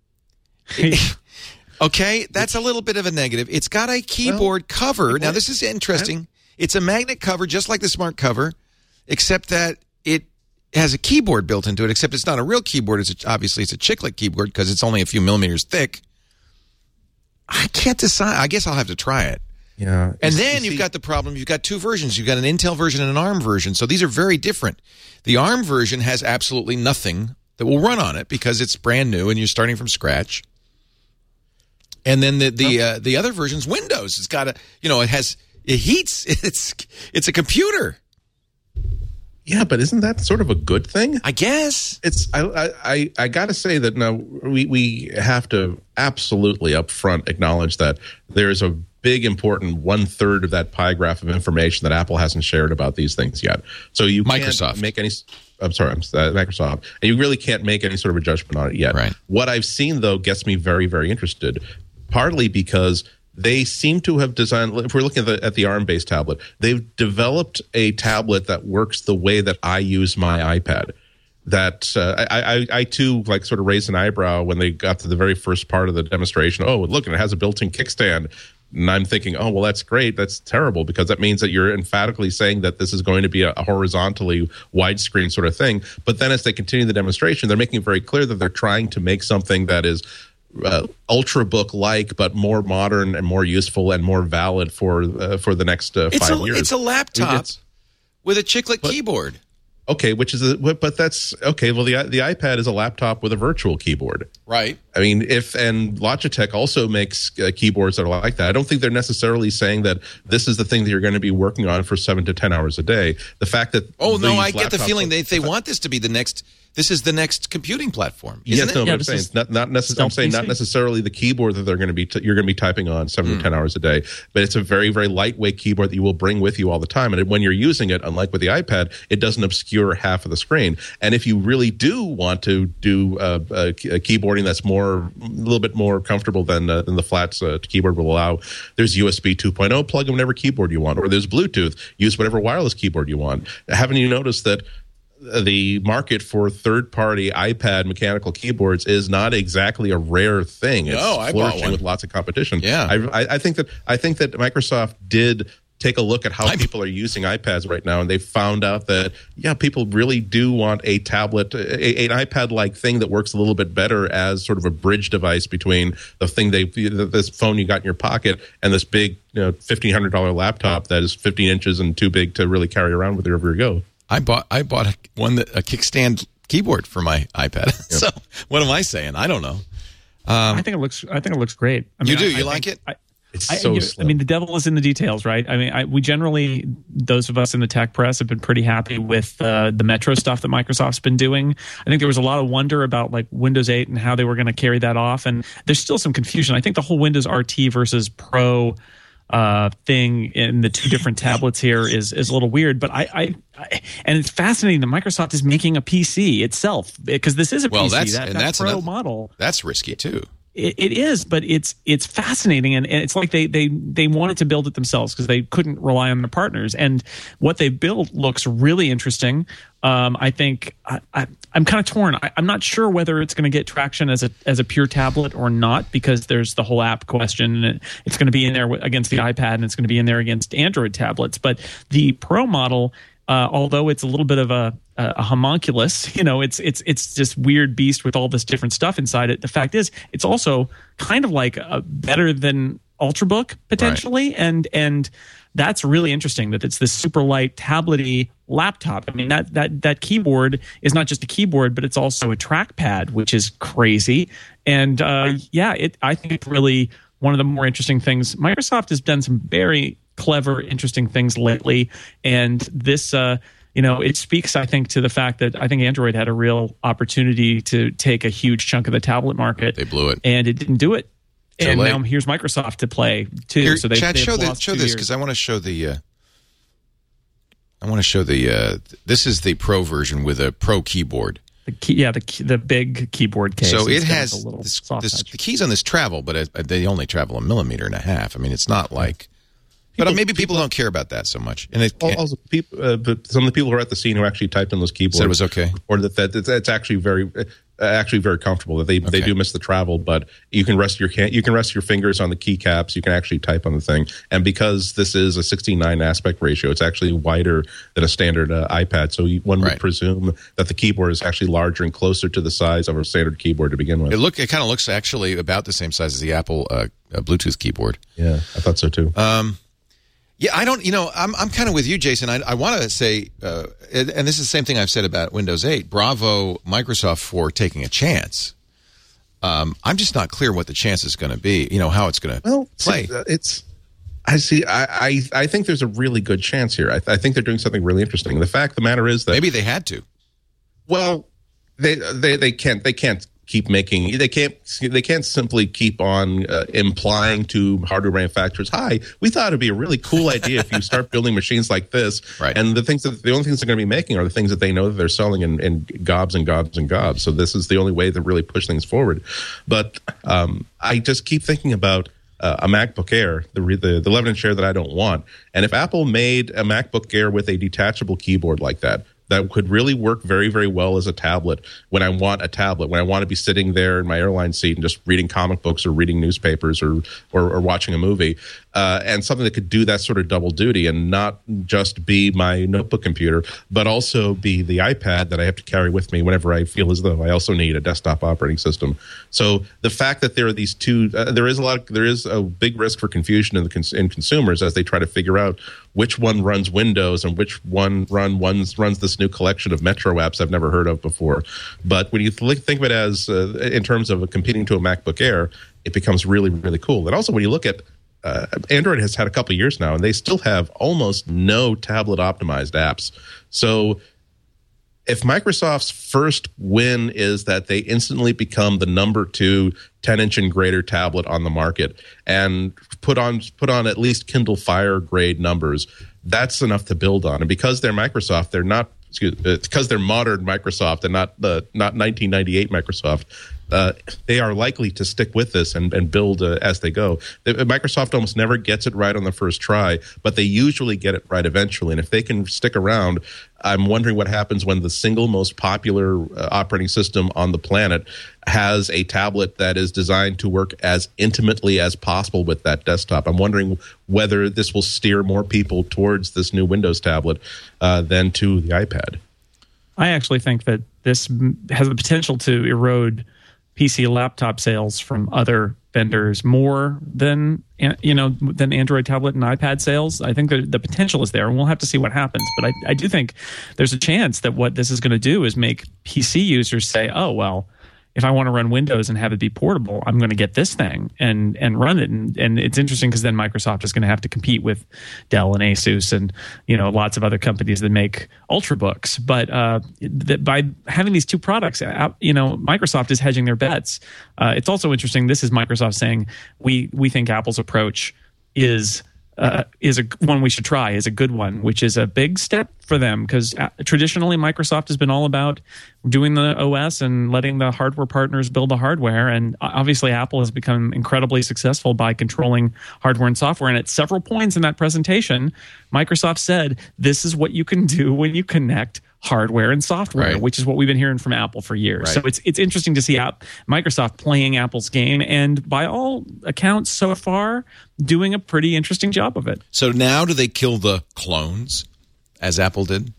Okay, that's a little bit of a negative. It's got a keyboard well, cover. Now, this is interesting. It's a magnet cover, just like the Smart Cover, except that it has a keyboard built into it, except it's not a real keyboard. It's a, obviously, it's a chiclet keyboard because it's only a few millimeters thick. I can't decide. I guess I'll have to try it. Yeah. And then you've got the problem, you've got two versions. You've got an Intel version and an ARM version. So these are very different. The ARM version has absolutely nothing that will run on it because it's brand new and you're starting from scratch. And then the the uh, the other version's Windows. It's got a, you know, it has, it heats. It's it's a computer. Yeah, but isn't that sort of a good thing? I guess. It's I I, I got to say that now we, we have to absolutely up front acknowledge that there is a big, important one-third of that pie graph of information that Apple hasn't shared about these things yet. So you Microsoft. can't make any – I'm sorry, I'm, uh, Microsoft. And you really can't make any sort of a judgment on it yet. Right. What I've seen, though, gets me very, very interested, partly because they seem to have designed – if we're looking at the, at the ARM-based tablet, they've developed a tablet that works the way that I use my iPad. That uh, I, I, I too like sort of raised an eyebrow when they got to the very first part of the demonstration. Oh, look, and it has a built-in kickstand. And I'm thinking, oh, well, that's great. That's terrible because that means that you're emphatically saying that this is going to be a, a horizontally widescreen sort of thing. But then as they continue the demonstration, they're making it very clear that they're trying to make something that is uh, Ultrabook-like, but more modern and more useful and more valid for uh, for the next uh, it's five a, years. It's a laptop It's, with a chiclet but, keyboard. Okay, which is a, but that's okay. Well, the the iPad is a laptop with a virtual keyboard, right? I mean, if and Logitech also makes uh, keyboards that are like that. I don't think they're necessarily saying that this is the thing that you're going to be working on for seven to ten hours a day. The fact that oh no, I these get the laptops feeling are- they they want this to be the next. This is the next computing platform, isn't yes, it? no, Yeah, but I'm this saying is not not necessarily. I'm saying not P C. necessarily the keyboard that they're going to be t- you're going to be typing on seven Mm. to ten hours a day, but it's a very very lightweight keyboard that you will bring with you all the time. And when you're using it, unlike with the iPad, it doesn't obscure half of the screen. And if you really do want to do uh, a, a keyboarding that's more a little bit more comfortable than uh, than the flat uh, keyboard will allow, there's U S B two point oh. Plug in whatever keyboard you want, or there's Bluetooth. Use whatever wireless keyboard you want. Haven't you noticed that the market for third-party iPad mechanical keyboards is not exactly a rare thing? It's No, I bought flourishing one. with lots of competition. Yeah. I, I, I think that I think that Microsoft did take a look at how I- people are using iPads right now, and they found out that yeah, people really do want a tablet, a, an iPad-like thing that works a little bit better as sort of a bridge device between the thing they, this phone you got in your pocket, and this big, you know, fifteen hundred dollar laptop that is fifteen inches and too big to really carry around with you wherever you go. I bought I bought a, one that a kickstand keyboard for my iPad. So what am I saying? I don't know. Um, I think it looks. I think it looks great. I you mean, do? I, You I like think- it? I, It's I, so you know, slim. I mean, the devil is in the details, right? I mean, I, we generally, those of us in the tech press, have been pretty happy with uh, the Metro stuff that Microsoft's been doing. I think there was a lot of wonder about like Windows eight and how they were going to carry that off, and there's still some confusion. I think the whole Windows R T versus Pro uh, thing in the two different tablets here is is a little weird, but I, I, I and it's fascinating that Microsoft is making a P C itself, because this is a Well, P C. that's- that, and that that's Pro another- model. that's risky too. It, it is, but it's it's fascinating, and, and it's like they they they wanted to build it themselves because they couldn't rely on their partners, and what they built looks really interesting. Um, I think I, I, I'm kind of torn. I, I'm not sure whether it's going to get traction as a as a pure tablet or not, because there's the whole app question, and it, it's going to be in there against the iPad, and it's going to be in there against Android tablets. But the Pro model, uh, although it's a little bit of a a homunculus, you know, it's it's it's this weird beast with all this different stuff inside it. The fact is, it's also kind of like a, better than Ultrabook potentially, right. and and that's really interesting that it's this super light tablety laptop. I mean, that that that keyboard is not just a keyboard, but it's also a trackpad, which is crazy. And uh, yeah, it I think it's really one of the more interesting things. Microsoft has done some very clever, interesting things lately, and this. Uh, You know, it speaks, I think, to the fact that I think Android had a real opportunity to take a huge chunk of the tablet market. They blew it, and it didn't do it. Too and late. now here's Microsoft to play too. Here, so they Chad, they've show, the, lost show two this years. because I want to show the. Uh, I want to show the. Uh, this is the Pro version with a Pro keyboard. The key, yeah, the key, the big keyboard case. So it instead of has the little this, soft this, touch. the keys on this travel, but it, they only travel a millimeter and a half. I mean, it's not like. But People- maybe people don't care about that so much. And it, Al- Also, people, uh, but some of the people who are at the scene who actually typed in those keyboards Said it was okay. or that, that it's, it's actually very, uh, actually very comfortable. That they, they Okay. do miss the travel, but you can rest your can you can rest your fingers on the keycaps. You can actually type on the thing, and because this is a sixty-nine aspect ratio, it's actually wider than a standard uh, iPad. So you, one would Right. presume that the keyboard is actually larger and closer to the size of a standard keyboard to begin with. it look. It kind of looks actually about the same size as the Apple uh, uh, Bluetooth keyboard. yeah, I thought so too. Um, yeah, I don't. You know, I'm I'm kind of with you, Jason. I, I want to say, uh, and and this is the same thing I've said about Windows eight. Bravo, Microsoft, for taking a chance. Um, I'm just not clear what the chance is going to be. You know, how it's going to Well, play. see, uh, it's. I see. I, I I think there's a really good chance here. I, I think they're doing something really interesting. The fact of the matter is that Maybe they had to. well, they they they can't they can't keep making they can't they can't simply keep on uh, implying to hardware manufacturers, "Hi, we thought it'd be a really cool idea if you start building machines like this." Right. And the things that the only things they're going to be making are the things that they know that they're selling in, in gobs and gobs and gobs. So this is the only way to really push things forward. But um, I just keep thinking about. Uh, a MacBook Air, the, re- the the eleven inch Air that I don't want. And if Apple made a MacBook Air with a detachable keyboard like that, that could really work very, very well as a tablet when I want a tablet, when I want to be sitting there in my airline seat and just reading comic books or reading newspapers or or, or watching a movie. uh, and something that could do that sort of double duty and not just be my notebook computer, but also be the iPad that I have to carry with me whenever I feel as though I also need a desktop operating system. So the fact that there are these two, uh, there is a lot, of, there is a big risk for confusion in the cons- in consumers as they try to figure out which one runs Windows and which one run ones runs this new collection of Metro apps I've never heard of before. But when you th- think of it as uh, in terms of competing to a MacBook Air, it becomes really, really cool. And also when you look at uh, Android has had a couple of years now, and they still have almost no tablet optimized apps. So if Microsoft's first win is that they instantly become the number two ten-inch and greater tablet on the market and put on put on at least Kindle Fire grade numbers, that's enough to build on. And because they're Microsoft, they're not excuse uh, because they're modern Microsoft and not the not nineteen ninety-eight Microsoft. Uh, they are likely to stick with this and, and build uh, as they go. The, Microsoft almost never gets it right on the first try, but they usually get it right eventually. And if they can stick around, I'm wondering what happens when the single most popular uh, operating system on the planet has a tablet that is designed to work as intimately as possible with that desktop. I'm wondering whether this will steer more people towards this new Windows tablet uh, than to the iPad. I actually think that this has the potential to erode P C laptop sales from other vendors more than you know than Android tablet and iPad sales. I think the, the potential is there, and we'll have to see what happens. But I, I do think there's a chance that what this is going to do is make P C users say, "Oh well, if I want to run Windows and have it be portable, I'm going to get this thing and and run it." And, and it's interesting because then Microsoft is going to have to compete with Dell and Asus and you know lots of other companies that make Ultrabooks. But uh, that by having these two products, you know, Microsoft is hedging their bets. Uh, it's also interesting. This is Microsoft saying we we think Apple's approach is. Uh, is a one we should try, is a good one, which is a big step for them because uh, traditionally Microsoft has been all about doing the O S and letting the hardware partners build the hardware. And obviously Apple has become incredibly successful by controlling hardware and software. And at several points in that presentation, Microsoft said, this is what you can do when you connect hardware and software, right. which is what we've been hearing from Apple for years. Right. So it's it's interesting to see App, Microsoft playing Apple's game, and by all accounts so far, doing a pretty interesting job of it. So now do they kill the clones, as Apple did?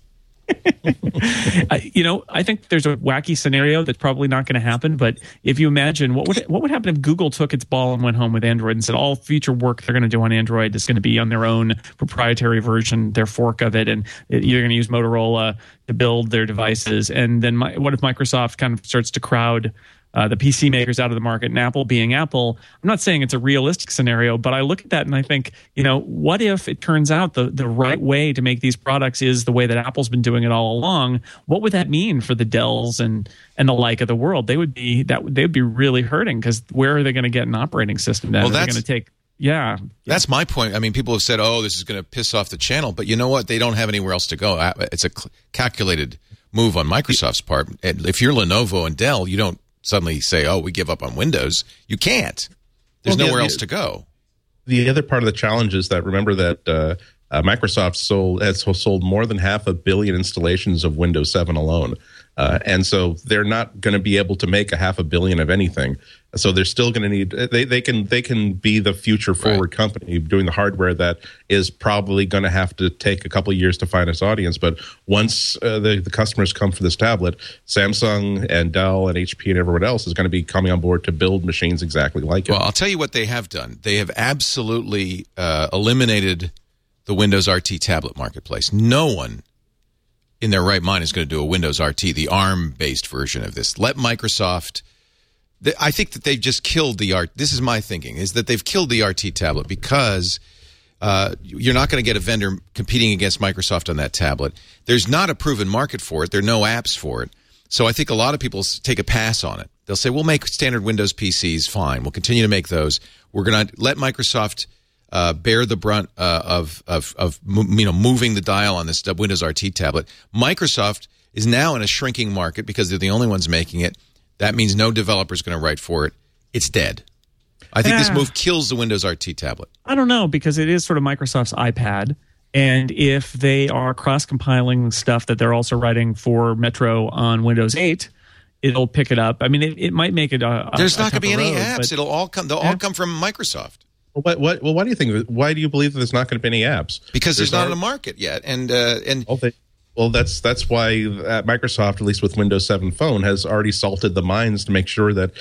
I, you know, I think there's a wacky scenario that's probably not going to happen. But if you imagine what would what would happen if Google took its ball and went home with Android and said all future work they're going to do on Android is going to be on their own proprietary version, their fork of it, and you're going to use Motorola to build their devices. And then my, what if Microsoft kind of starts to crowd Uh, the P C makers out of the market, and Apple being Apple? I'm not saying it's a realistic scenario, but I look at that and I think, you know, what if it turns out the, the right way to make these products is the way that Apple's been doing it all along? What would that mean for the Dells and and the like of the world? They would be that they would be really hurting because where are they going to get an operating system? Then Well, they're that's- going to take. Yeah, That's my point. I mean, people have said, oh, this is going to piss off the channel. But you know what? They don't have anywhere else to go. It's a calculated move on Microsoft's part. If you're Lenovo and Dell, you don't suddenly say, oh, we give up on Windows. You can't. There's Well, nowhere the, else to go. The other part of the challenge is that remember that uh, uh, Microsoft sold has sold more than half a billion installations of Windows seven alone. Uh, and so they're not going to be able to make a half a billion of anything. So they're still going to need they, they can they can be the future forward right. company doing the hardware that is probably going to have to take a couple of years to find its audience. But once uh, the, the customers come for this tablet, Samsung and Dell and H P and everyone else is going to be coming on board to build machines exactly like it. Well, I'll tell you what they have done. They have absolutely uh, eliminated the Windows R T tablet marketplace. No one in their right mind is going to do a Windows R T, the ARM-based version of this. Let Microsoft... I think that they've just killed the R T. This is my thinking, is that they've killed the R T tablet because uh, you're not going to get a vendor competing against Microsoft on that tablet. There's not a proven market for it. There are no apps for it. So I think a lot of people take a pass on it. They'll say, we'll make standard Windows P Cs, fine. We'll continue to make those. We're going to let Microsoft uh, bear the brunt uh, of, of, of you know, moving the dial on this Windows R T tablet. Microsoft is now in a shrinking market because they're the only ones making it. That means no developer is going to write for it. It's dead. I think yeah. this move kills the Windows R T tablet. I don't know, because it is sort of Microsoft's iPad. And if they are cross-compiling stuff that they're also writing for Metro on Windows eight, it'll pick it up. I mean, it, it might make it a, a There's a not going to be any road, apps. It'll all come. They'll yeah. all come from Microsoft. Well, what, what, well, why do you think? Why do you believe that there's not going to be any apps? Because there's, there's not already, a market yet, and uh, and well, they, well, that's that's why uh, Microsoft, at least with Windows seven Phone, has already salted the mines to make sure that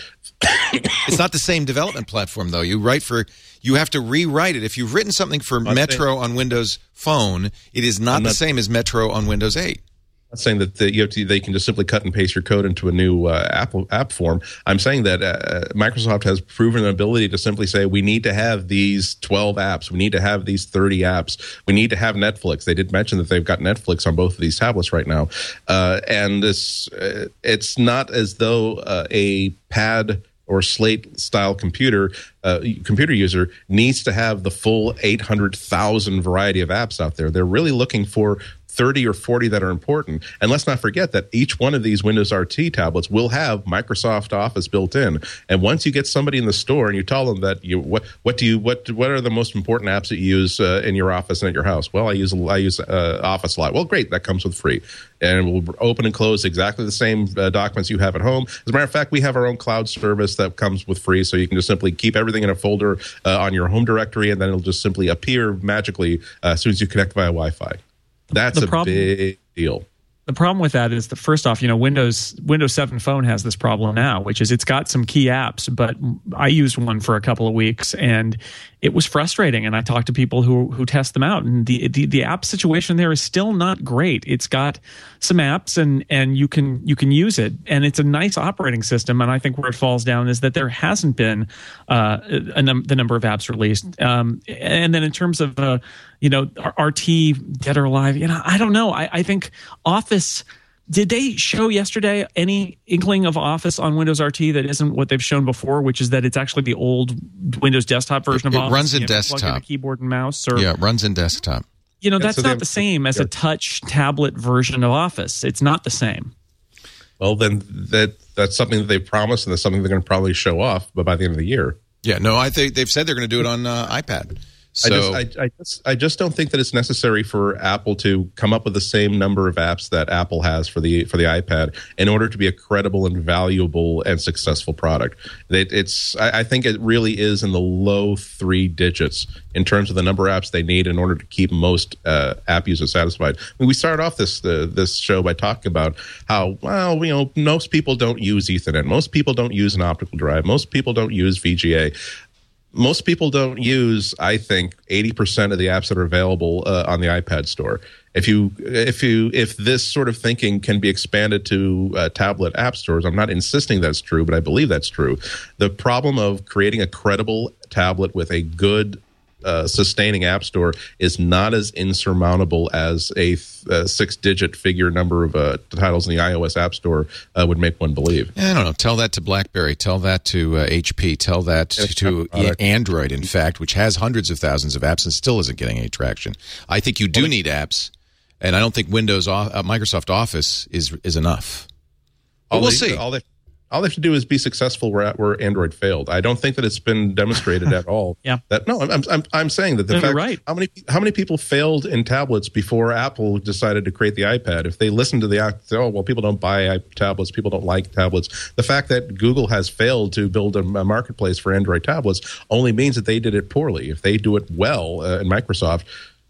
it's not the same development platform, though. You write for you have to rewrite it. If you've written something for I'm Metro saying, on Windows Phone, it is not, not the same as Metro on Windows eight. I'm not saying that the, you have to, they can just simply cut and paste your code into a new uh, app app form. I'm saying that uh, Microsoft has proven an ability to simply say, we need to have these twelve apps. We need to have these thirty apps. We need to have Netflix. They did mention that they've got Netflix on both of these tablets right now. Uh, and this, uh, it's not as though uh, a pad or slate style computer uh, computer user needs to have the full eight hundred thousand variety of apps out there. They're really looking for thirty or forty that are important. And let's not forget that each one of these Windows R T tablets will have Microsoft Office built in. And once you get somebody in the store and you tell them that you what what do you what what are the most important apps that you use uh, in your office and at your house? Well, I use I use uh, Office a lot. Well, great, that comes with free. And it will open and close exactly the same uh, documents you have at home. As a matter of fact, we have our own cloud service that comes with free, so you can just simply keep everything in a folder uh, on your home directory, and then it'll just simply appear magically uh, as soon as you connect via Wi-Fi. That's the a problem, big deal. The problem with that is that, first off, you know, Windows Windows seven Phone has this problem now, which is it's got some key apps, but I used one for a couple of weeks and it was frustrating. And I talked to people who who test them out, and the the, the app situation there is still not great. It's got some apps and and you can you can use it, and it's a nice operating system. And I think where it falls down is that there hasn't been uh, a num- the number of apps released. Um, and then in terms of uh, you know, R T, Dead or Alive, you know, I don't know. I, I think Office, did they show yesterday any inkling of Office on Windows R T that isn't what they've shown before, which is that it's actually the old Windows desktop version of it Office? It runs in you know, desktop. Plug in a keyboard and mouse? Or, yeah, it runs in desktop. You know, that's yeah, so not the same as a touch tablet version of Office. It's not the same. Well, then that that's something that they promised, and that's something they're going to probably show off but by the end of the year. Yeah, no, I think they've said they're going to do it on uh, iPad. So I just, I, I, just, I just don't think that it's necessary for Apple to come up with the same number of apps that Apple has for the for the iPad in order to be a credible and valuable and successful product. It, it's I, I think it really is in the low three digits in terms of the number of apps they need in order to keep most uh, app users satisfied. I mean, we started off this uh, this show by talking about how, well, you know, most people don't use Ethernet. Most people don't use an optical drive. Most people don't use V G A. Most people don't use, I think, eighty percent of the apps that are available uh, on the iPad store. If you, if you, if this sort of thinking can be expanded to uh, tablet app stores, I'm not insisting that's true, but I believe that's true. The problem of creating a credible tablet with a good Uh, sustaining app store is not as insurmountable as a, th- a six-digit figure number of uh, titles in the iOS App Store uh, would make one believe. I don't know. Tell that to BlackBerry. Tell that to uh, H P. Tell that to uh, Android, in fact, which has hundreds of thousands of apps and still isn't getting any traction. I think you do need apps, and I don't think Windows, uh, Microsoft Office is is enough. But we'll they, see. All they, all they have to do is be successful where where Android failed. I don't think that it's been demonstrated at all. Yeah. That no, I'm I'm I'm saying that the no, fact right. how many how many people failed in tablets before Apple decided to create the iPad? If they listened to the oh well, people don't buy tablets, people don't like tablets. The fact that Google has failed to build a, a marketplace for Android tablets only means that they did it poorly. If they do it well, uh, in Microsoft.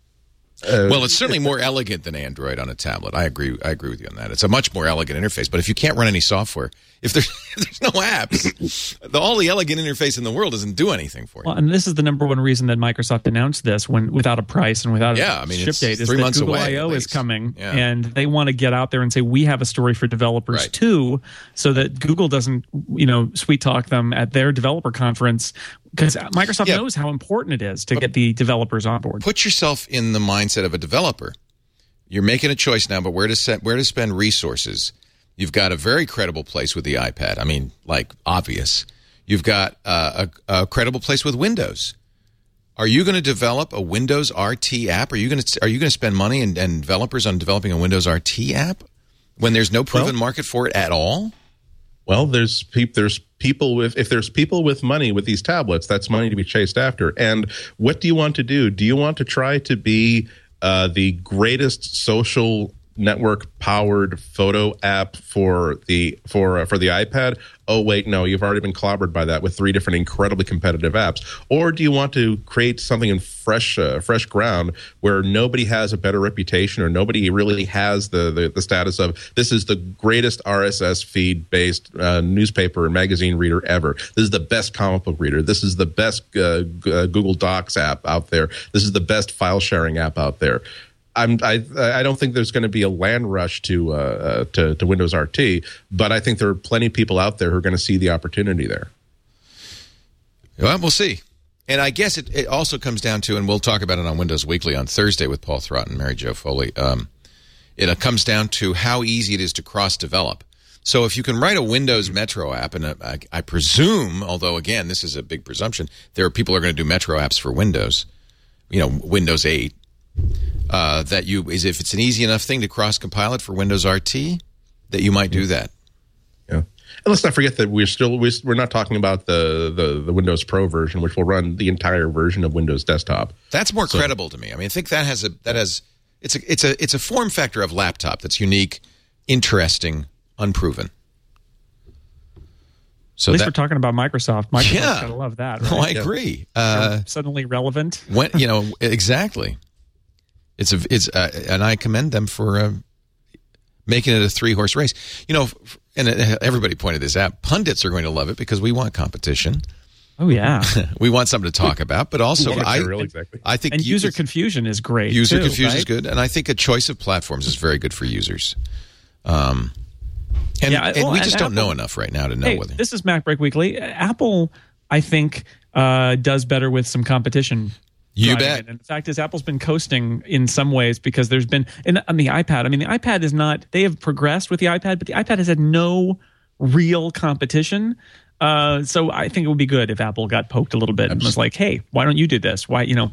Uh, well, it's certainly more elegant than Android on a tablet. I agree. I agree with you on that. It's a much more elegant interface. But if you can't run any software, if there's, if there's no apps, the, all the elegant interface in the world doesn't do anything for you. Well, and this is the number one reason that Microsoft announced this when without a price and without yeah, a I mean, ship date is three that months Google away, I O is coming, yeah. and they want to get out there and say we have a story for developers right. too, so that Google doesn't, you know, sweet talk them at their developer conference. Because Microsoft yeah. knows how important it is to get the developers on board. Put yourself in the mindset of a developer. You're making a choice now, but where to set, where to spend resources. You've got a very credible place with the iPad. I mean, like, obvious. You've got uh, a, a credible place with Windows. Are you going to develop a Windows R T app? Are you going to are you going to spend money and, and developers on developing a Windows R T app when there's no proven well, market for it at all? Well, there's pe- there's people with if there's people with money with these tablets, that's money to be chased after. And what do you want to do? Do you want to try to be uh, the greatest social network powered photo app for the for uh, for the iPad? Oh wait, no, you've already been clobbered by that with three different incredibly competitive apps. Or do you want to create something in fresh uh, fresh ground where nobody has a better reputation or nobody really has the the, the status of this is the greatest R S S feed based uh, newspaper and magazine reader ever. This is the best comic book reader. This is the best uh, g- uh, Google Docs app out there. This is the best file sharing app out there. I'm, I I don't think there's going to be a land rush to, uh, to to Windows R T, but I think there are plenty of people out there who are going to see the opportunity there. Well, we'll see. And I guess it, it also comes down to, and we'll talk about it on Windows Weekly on Thursday with Paul Thrott and Mary Jo Foley. Um, it uh, comes down to how easy it is to cross-develop. So if you can write a Windows Metro app, and uh, I, I presume, although again this is a big presumption, there are people who are going to do Metro apps for Windows, you know, Windows eight. Uh, that you is if it's an easy enough thing to cross compile it for Windows R T, that you might do that. Yeah, and let's not forget that we're still we're not talking about the, the, the Windows Pro version, which will run the entire version of Windows Desktop. That's more so, credible to me. I mean, I think that has a that has it's a it's a it's a form factor of laptop that's unique, interesting, unproven. So At least that, we're talking about Microsoft. Microsoft's yeah. gotta love that, right? Oh, I agree. Uh, suddenly relevant. when you know exactly. It's a, it's uh, and I commend them for uh, making it a three horse race. You know, and everybody pointed this out. Pundits are going to love it because we want competition. Oh yeah, we want something to talk about, but also I, exactly. I think and you, user confusion is great. User too, confusion right? is good, and I think a choice of platforms is very good for users. Um, and, Yeah, and well, we and just don't Apple- know enough right now to know Hey, whether. this is Mac Break Weekly. Apple, I think, uh, does better with some competition. You driving bet. it. And the fact is, Apple's been coasting in some ways because there's been in, on the iPad. I mean, the iPad is not. They have progressed with the iPad, but the iPad has had no real competition. Uh, so I think it would be good if Apple got poked a little bit and was like, "Hey, why don't you do this? Why, you know?"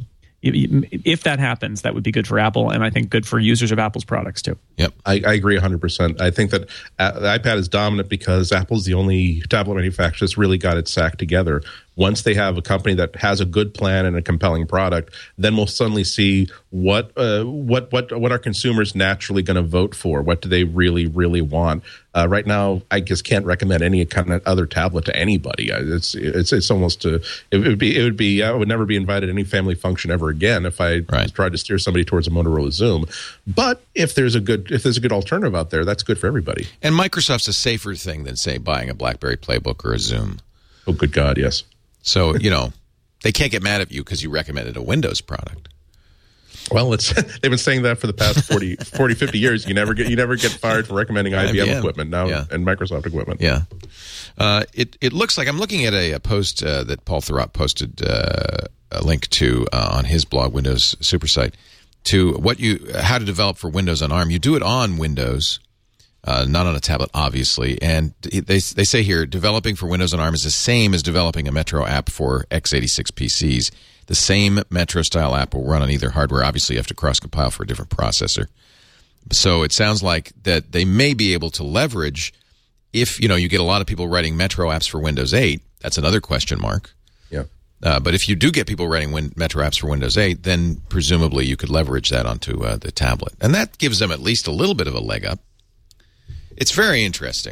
If that happens, that would be good for Apple, and I think good for users of Apple's products too. Yep, I, I agree one hundred percent. I think that uh, the iPad is dominant because Apple's the only tablet manufacturer that's really got its act together. Once they have a company that has a good plan and a compelling product, then we'll suddenly see what uh, what what what are consumers naturally going to vote for? What do they really really want? Uh, right now, I just can't recommend any kind of other tablet to anybody. It's it's it's almost a, it would be it would be I would never be invited to any family function ever again if I right. tried to steer somebody towards a Motorola Zoom. But if there's a good if there's a good alternative out there, that's good for everybody. And Microsoft's a safer thing than say buying a BlackBerry Playbook or a Zoom. Oh, good God, yes. So, you know, they can't get mad at you because you recommended a Windows product. Well, it's they've been saying that for the past forty, forty, fifty years. You never get you never get fired for recommending I B M, I B M. equipment now yeah. and Microsoft equipment. Yeah. Uh, it, it looks like I'm looking at a, a post uh, that Paul Thurrott posted uh, a link to uh, on his blog, Windows Super Site, to what you how to develop for Windows on ARM. You do it on Windows. Uh, not on a tablet, obviously. And they they say here, developing for Windows on ARM is the same as developing a Metro app for x eighty-six P Cs. The same Metro-style app will run on either hardware. Obviously, you have to cross-compile for a different processor. So it sounds like that they may be able to leverage, if you know you get a lot of people writing Metro apps for Windows eight, that's another question mark. Yeah. Uh, but if you do get people writing win- Metro apps for Windows eight, then presumably you could leverage that onto uh, the tablet. And that gives them at least a little bit of a leg up. It's very interesting.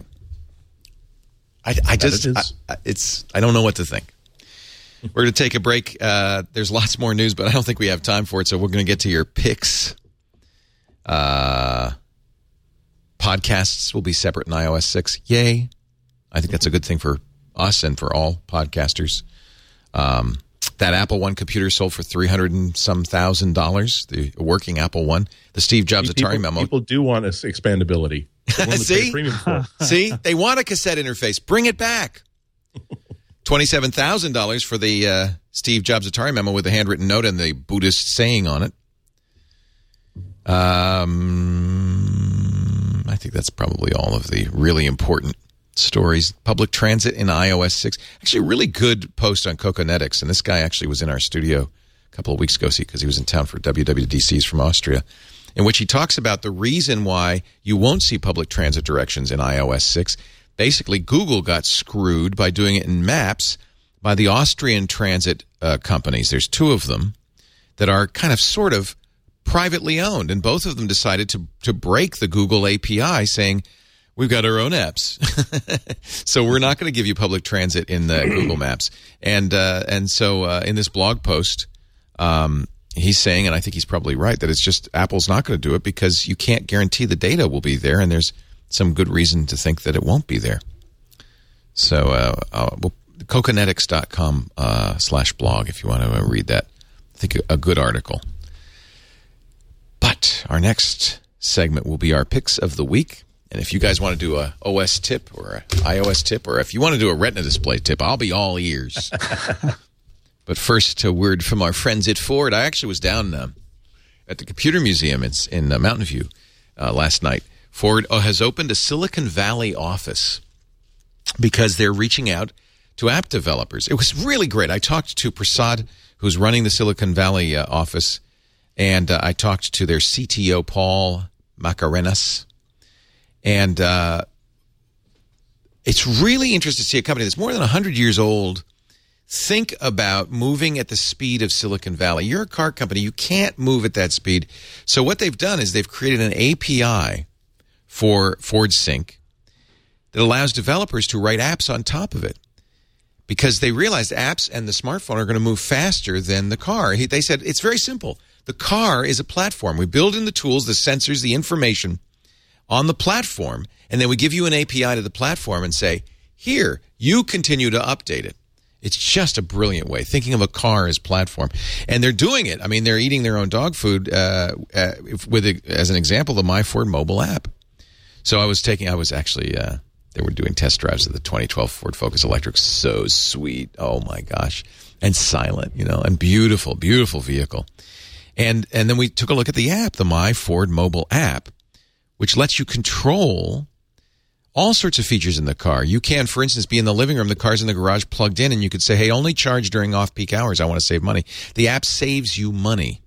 I, I just, it I, is. I, it's, I don't know what to think. We're going to take a break. Uh, there's lots more news, but I don't think we have time for it. So we're going to get to your picks. Uh, podcasts will be separate in i O S six. Yay. I think that's a good thing for us and for all podcasters. Um, that Apple One computer sold for three hundred and some thousand dollars. The working Apple One. The Steve Jobs people, Atari memo. People do want us expandability. See? See? They want a cassette interface. Bring it back. twenty-seven thousand dollars for the uh, Steve Jobs Atari memo with a handwritten note and the Buddhist saying on it. Um, I think that's probably all of the really important stories. Public transit in i O S six. Actually, a really good post on Coconetics. And this guy actually was in our studio a couple of weeks ago because he was in town for W W D Cs from Austria, in which he talks about the reason why you won't see public transit directions in i O S six. Basically, Google got screwed by doing it in Maps by the Austrian transit uh, companies. There's two of them that are kind of sort of privately owned, and both of them decided to to break the Google A P I, saying we've got our own apps, so we're not going to give you public transit in the Google Maps. And uh, and so uh, in this blog post, um, he's saying, and I think he's probably right, that it's just Apple's not going to do it because you can't guarantee the data will be there, and there's some good reason to think that it won't be there. So, uh, uh, well, coconetics dot com uh, slash blog if you want to uh, read that. I think a, a good article. But our next segment will be our picks of the week. And if you guys want to do a O S tip or an iOS tip, or if you want to do a Retina display tip, I'll be all ears. But first, a word from our friends at Ford. I actually was down uh, at the Computer Museum in, in uh, Mountain View uh, last night. Ford uh, has opened a Silicon Valley office because they're reaching out to app developers. It was really great. I talked to Prasad, who's running the Silicon Valley uh, office, and uh, I talked to their C T O, Paul Macarenas. And uh, it's really interesting to see a company that's more than one hundred years old think about moving at the speed of Silicon Valley. You're a car company. You can't move at that speed. So what they've done is they've created an A P I for Ford Sync that allows developers to write apps on top of it, because they realized apps and the smartphone are going to move faster than the car. He, they said, it's very simple. The car is a platform. We build in the tools, the sensors, the information on the platform, and then we give you an A P I to the platform and say, here, you continue to update it. It's just a brilliant way, thinking of a car as platform. And they're doing it. I mean, they're eating their own dog food uh, uh, with, a, as an example, the My Ford mobile app. So I was taking, I was actually... Uh, They were doing test drives of the twenty twelve Ford Focus Electric. So sweet. Oh, my gosh. And silent, you know, and beautiful, beautiful vehicle. And and then we took a look at the app, the My Ford mobile app, which lets you control all sorts of features in the car. You can, for instance, be in the living room, the car's in the garage plugged in, and you could say, hey, only charge during off-peak hours. I want to save money. The app saves you money.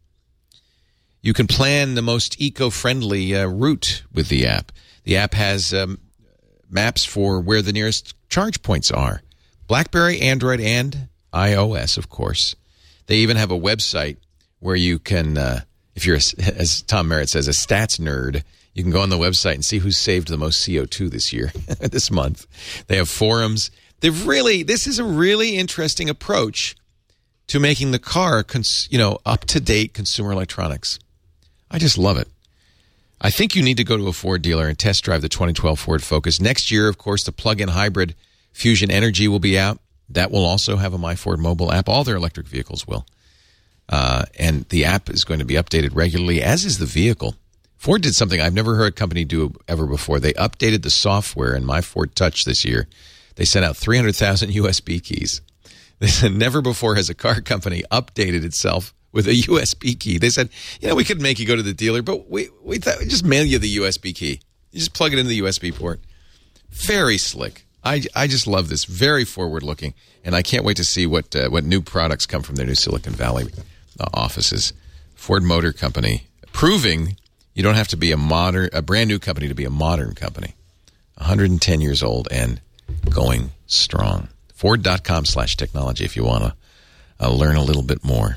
You can plan the most eco-friendly uh, route with the app. The app has... Um, maps for where the nearest charge points are. BlackBerry, Android, and iOS, of course. They even have a website where you can, uh, if you're, a, as Tom Merritt says, a stats nerd, you can go on the website and see who's saved the most C O two this year, this month. They have forums. They've really, this is a really interesting approach to making the car, cons, you know, up-to-date consumer electronics. I just love it. I think you need to go to a Ford dealer and test drive the twenty twelve Ford Focus. Next year, of course, the plug-in hybrid Fusion Energy will be out. That will also have a My Ford mobile app. All their electric vehicles will. Uh, and the app is going to be updated regularly, as is the vehicle. Ford did something I've never heard a company do ever before. They updated the software in My Ford Touch this year. They sent out three hundred thousand U S B keys. They said never before has a car company updated itself with a U S B key. They said, you know, we could make you go to the dealer, but we we thought we'd just mail you the U S B key. You just plug it into the U S B port. Very slick. I, I just love this. Very forward-looking, and I can't wait to see what uh, what new products come from their new Silicon Valley uh, offices. Ford Motor Company, proving you don't have to be a modern, a brand new company to be a modern company. one hundred ten years old and going strong. Ford.com slash technology if you want to uh, learn a little bit more.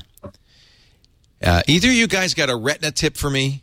Uh, either of you guys got a Retina tip for me?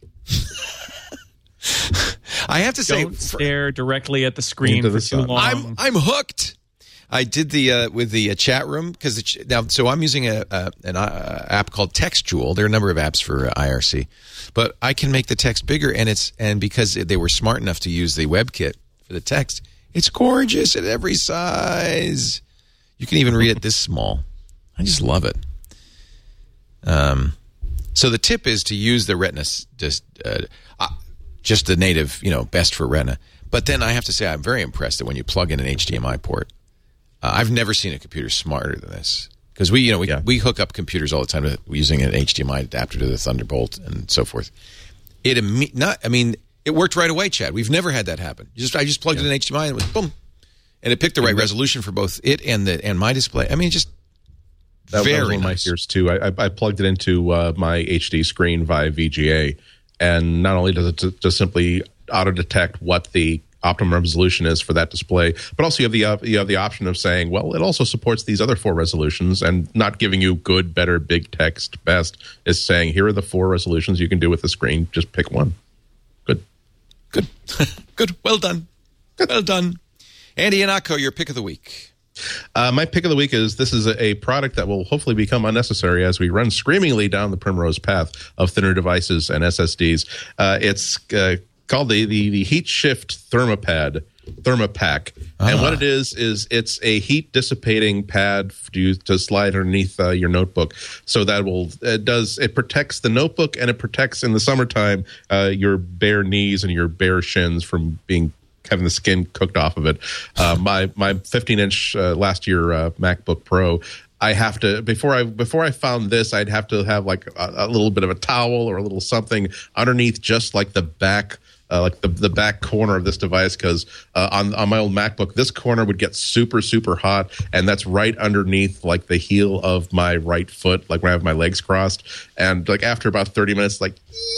I have to say, don't stare directly at the screen for too long. I'm I'm hooked. I did the uh, with the uh, chat room because ch- now so I'm using a, a an uh, app called Textual. There are a number of apps for uh, I R C, but I can make the text bigger, and it's and because they were smart enough to use the WebKit for the text, it's gorgeous at every size. You can even read it this small. I just love it. Um. So the tip is to use the Retina, just uh, uh, just the native, you know, best for Retina. But then I have to say I'm very impressed that when you plug in an H D M I port, uh, I've never seen a computer smarter than this. Because we, you know, we yeah. we hook up computers all the time using an H D M I adapter to the Thunderbolt and so forth. It imme- not, I mean, it worked right away, Chad. We've never had that happen. You just I just plugged yeah. in an H D M I and it was boom, and it picked the right mm-hmm. resolution for both it and the and my display. I mean, just. That, Very that was one of nice. my fears too. I, I, I plugged it into uh, my H D screen via V G A, and not only does it t- just simply auto detect what the optimum resolution is for that display. But also you have the uh, you have the option of saying, well, it also supports these other four resolutions, and not giving you good, better, big text, best. Is saying here are the four resolutions you can do with the screen. Just pick one. Good, good, good. Well done, well done. Andy Ihnatko, your pick of the week. Uh, my pick of the week is this is a, a product that will hopefully become unnecessary as we run screamingly down the primrose path of thinner devices and S S Ds. Uh, it's uh, called the, the the Heat Shift Thermopad, Thermopack. Ah. And what it is, is it's a heat dissipating pad to, to slide underneath uh, your notebook. So that will, it does, it protects the notebook, and it protects in the summertime uh, your bare knees and your bare shins from being having the skin cooked off of it. Uh, my my fifteen inch uh, last year uh, MacBook Pro, I have to before I before I found this, I'd have to have like a, a little bit of a towel or a little something underneath, just like the back. Uh, like the the back corner of this device, because uh, on on my old MacBook, this corner would get super super hot, and that's right underneath like the heel of my right foot, like when I have my legs crossed, and like after about thirty minutes, like,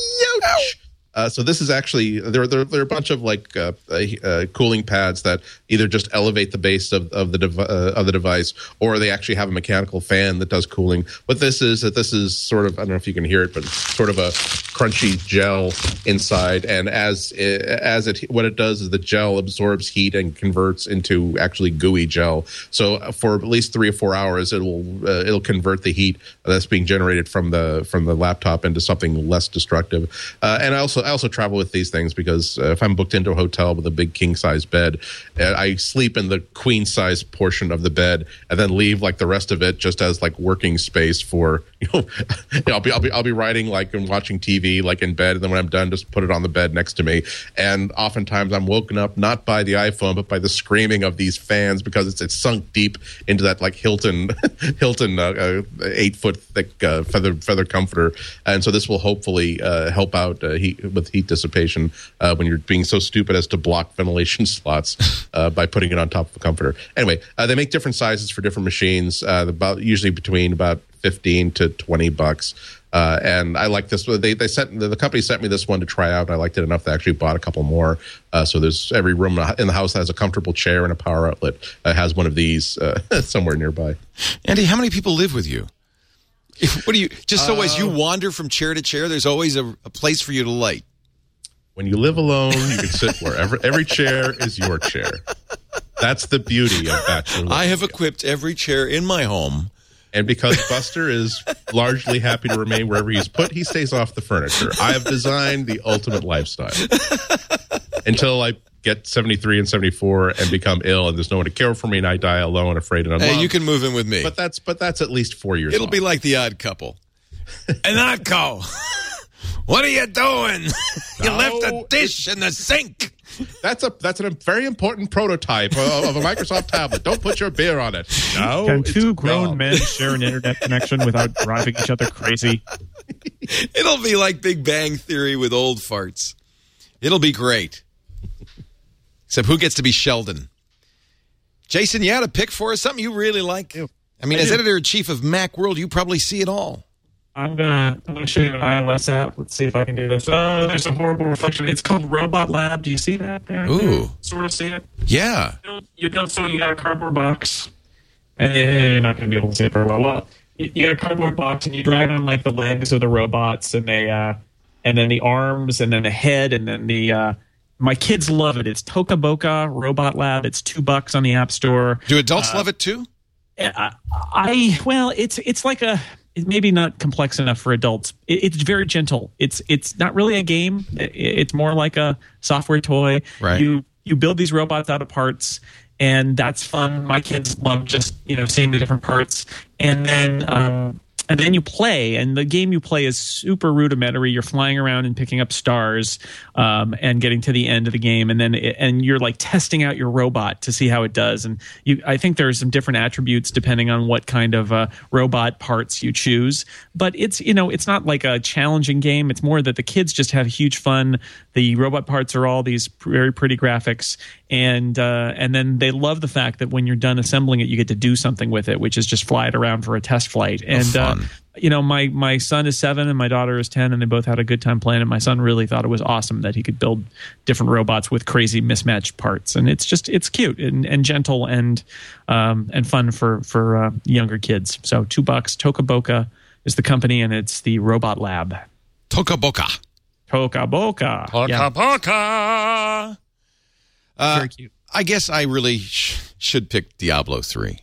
ouch. Uh, so this is actually there. There, there are a bunch of like uh, uh, cooling pads that either just elevate the base of, of the dev- uh, of the device, or they actually have a mechanical fan that does cooling. What this is, that this is sort of, I don't know if you can hear it, but sort of a crunchy gel inside. And as it, as it what it does is the gel absorbs heat and converts into actually gooey gel. So for at least three or four hours, it will uh, it'll convert the heat that's being generated from the from the laptop into something less destructive. Uh, and I also I also travel with these things because uh, if I'm booked into a hotel with a big king size bed, uh, I sleep in the queen size portion of the bed and then leave like the rest of it just as like working space for, you know, I'll be I'll be I'll be writing like and watching T V like in bed, and then when I'm done, just put it on the bed next to me. And oftentimes I'm woken up not by the iPhone but by the screaming of these fans, because it's it's sunk deep into that like Hilton Hilton uh, uh, eight foot thick uh, feather feather comforter. And so this will hopefully uh, help out uh, heat. with heat dissipation uh, when you're being so stupid as to block ventilation slots uh, by putting it on top of a comforter. Anyway, uh, they make different sizes for different machines, uh, about usually between about fifteen to twenty bucks. Uh, and I like this. They they sent the company sent me this one to try out, and I liked it enough that I actually bought a couple more. Uh, so there's every room in the house that has a comfortable chair and a power outlet uh, has one of these uh, somewhere nearby. Andy, how many people live with you? What do you just so uh, as you wander from chair to chair? There's always a, a place for you to light. When you live alone, you can sit wherever. Every chair is your chair. That's the beauty of bachelor living. I have equipped every chair in my home. And because Buster is largely happy to remain wherever he's put, he stays off the furniture. I have designed the ultimate lifestyle. Until I get seventy-three and seventy-four and become ill, and there's no one to care for me, and I die alone, afraid and unloved. Hey, you can move in with me. But that's but that's at least four years It'll off. be like The Odd Couple. Ihnatko, what are you doing? You No, left a dish in the sink. That's a that's a very important prototype of, of a Microsoft tablet. Don't put your beer on it. No, Can it's two grown wrong. men share an internet connection without driving each other crazy? It'll be like Big Bang Theory with old farts. It'll be great. Except who gets to be Sheldon? Jason, you had a pick for us, something you really like. I mean, I as do. editor-in-chief of Macworld, you probably see it all. I'm gonna I'm gonna show you an iOS app. Let's see if I can do this. Oh, there's a horrible reflection. It's called Robot Lab. Do you see that there? Ooh. Sort of see it. Yeah. You don't, you don't so you got a cardboard box, and you're not gonna be able to see it very well. Well, you, you got a cardboard box, and you drag on like the legs of the robots, and they, uh, and then the arms, and then the head, and then the. Uh, my kids love it. It's Toca Boca Robot Lab. It's two bucks on the App Store. Do adults Uh, love it too? I, I well, it's it's like a it's maybe not complex enough for adults. It, it's very gentle. It's it's not really a game. It, it's more like a software toy. Right. You you build these robots out of parts, and that's fun. My kids love just you know seeing the different parts, and then um, and then you play. And the game you play is super rudimentary. You're flying around and picking up stars, um, and getting to the end of the game, and then it, and you're like testing out your robot to see how it does. And you, I think there's some different attributes depending on what kind of uh, robot parts you choose. But it's you know it's not like a challenging game. It's more that the kids just have huge fun. The robot parts are all these very pretty graphics, and uh, and then they love the fact that when you're done assembling it, you get to do something with it, which is just fly it around for a test flight. And uh, fun. You know, my my son is seven and my daughter is ten, and they both had a good time playing it. My son really thought it was awesome that he could build different robots with crazy mismatched parts, and it's just it's cute and, and gentle and um, and fun for for uh, younger kids. So two bucks. Tokaboka is the company, and it's the Robot Lab. Tokaboka. Tokaboka. Tokaboka. Uh, Very cute. I guess I really sh- should pick Diablo three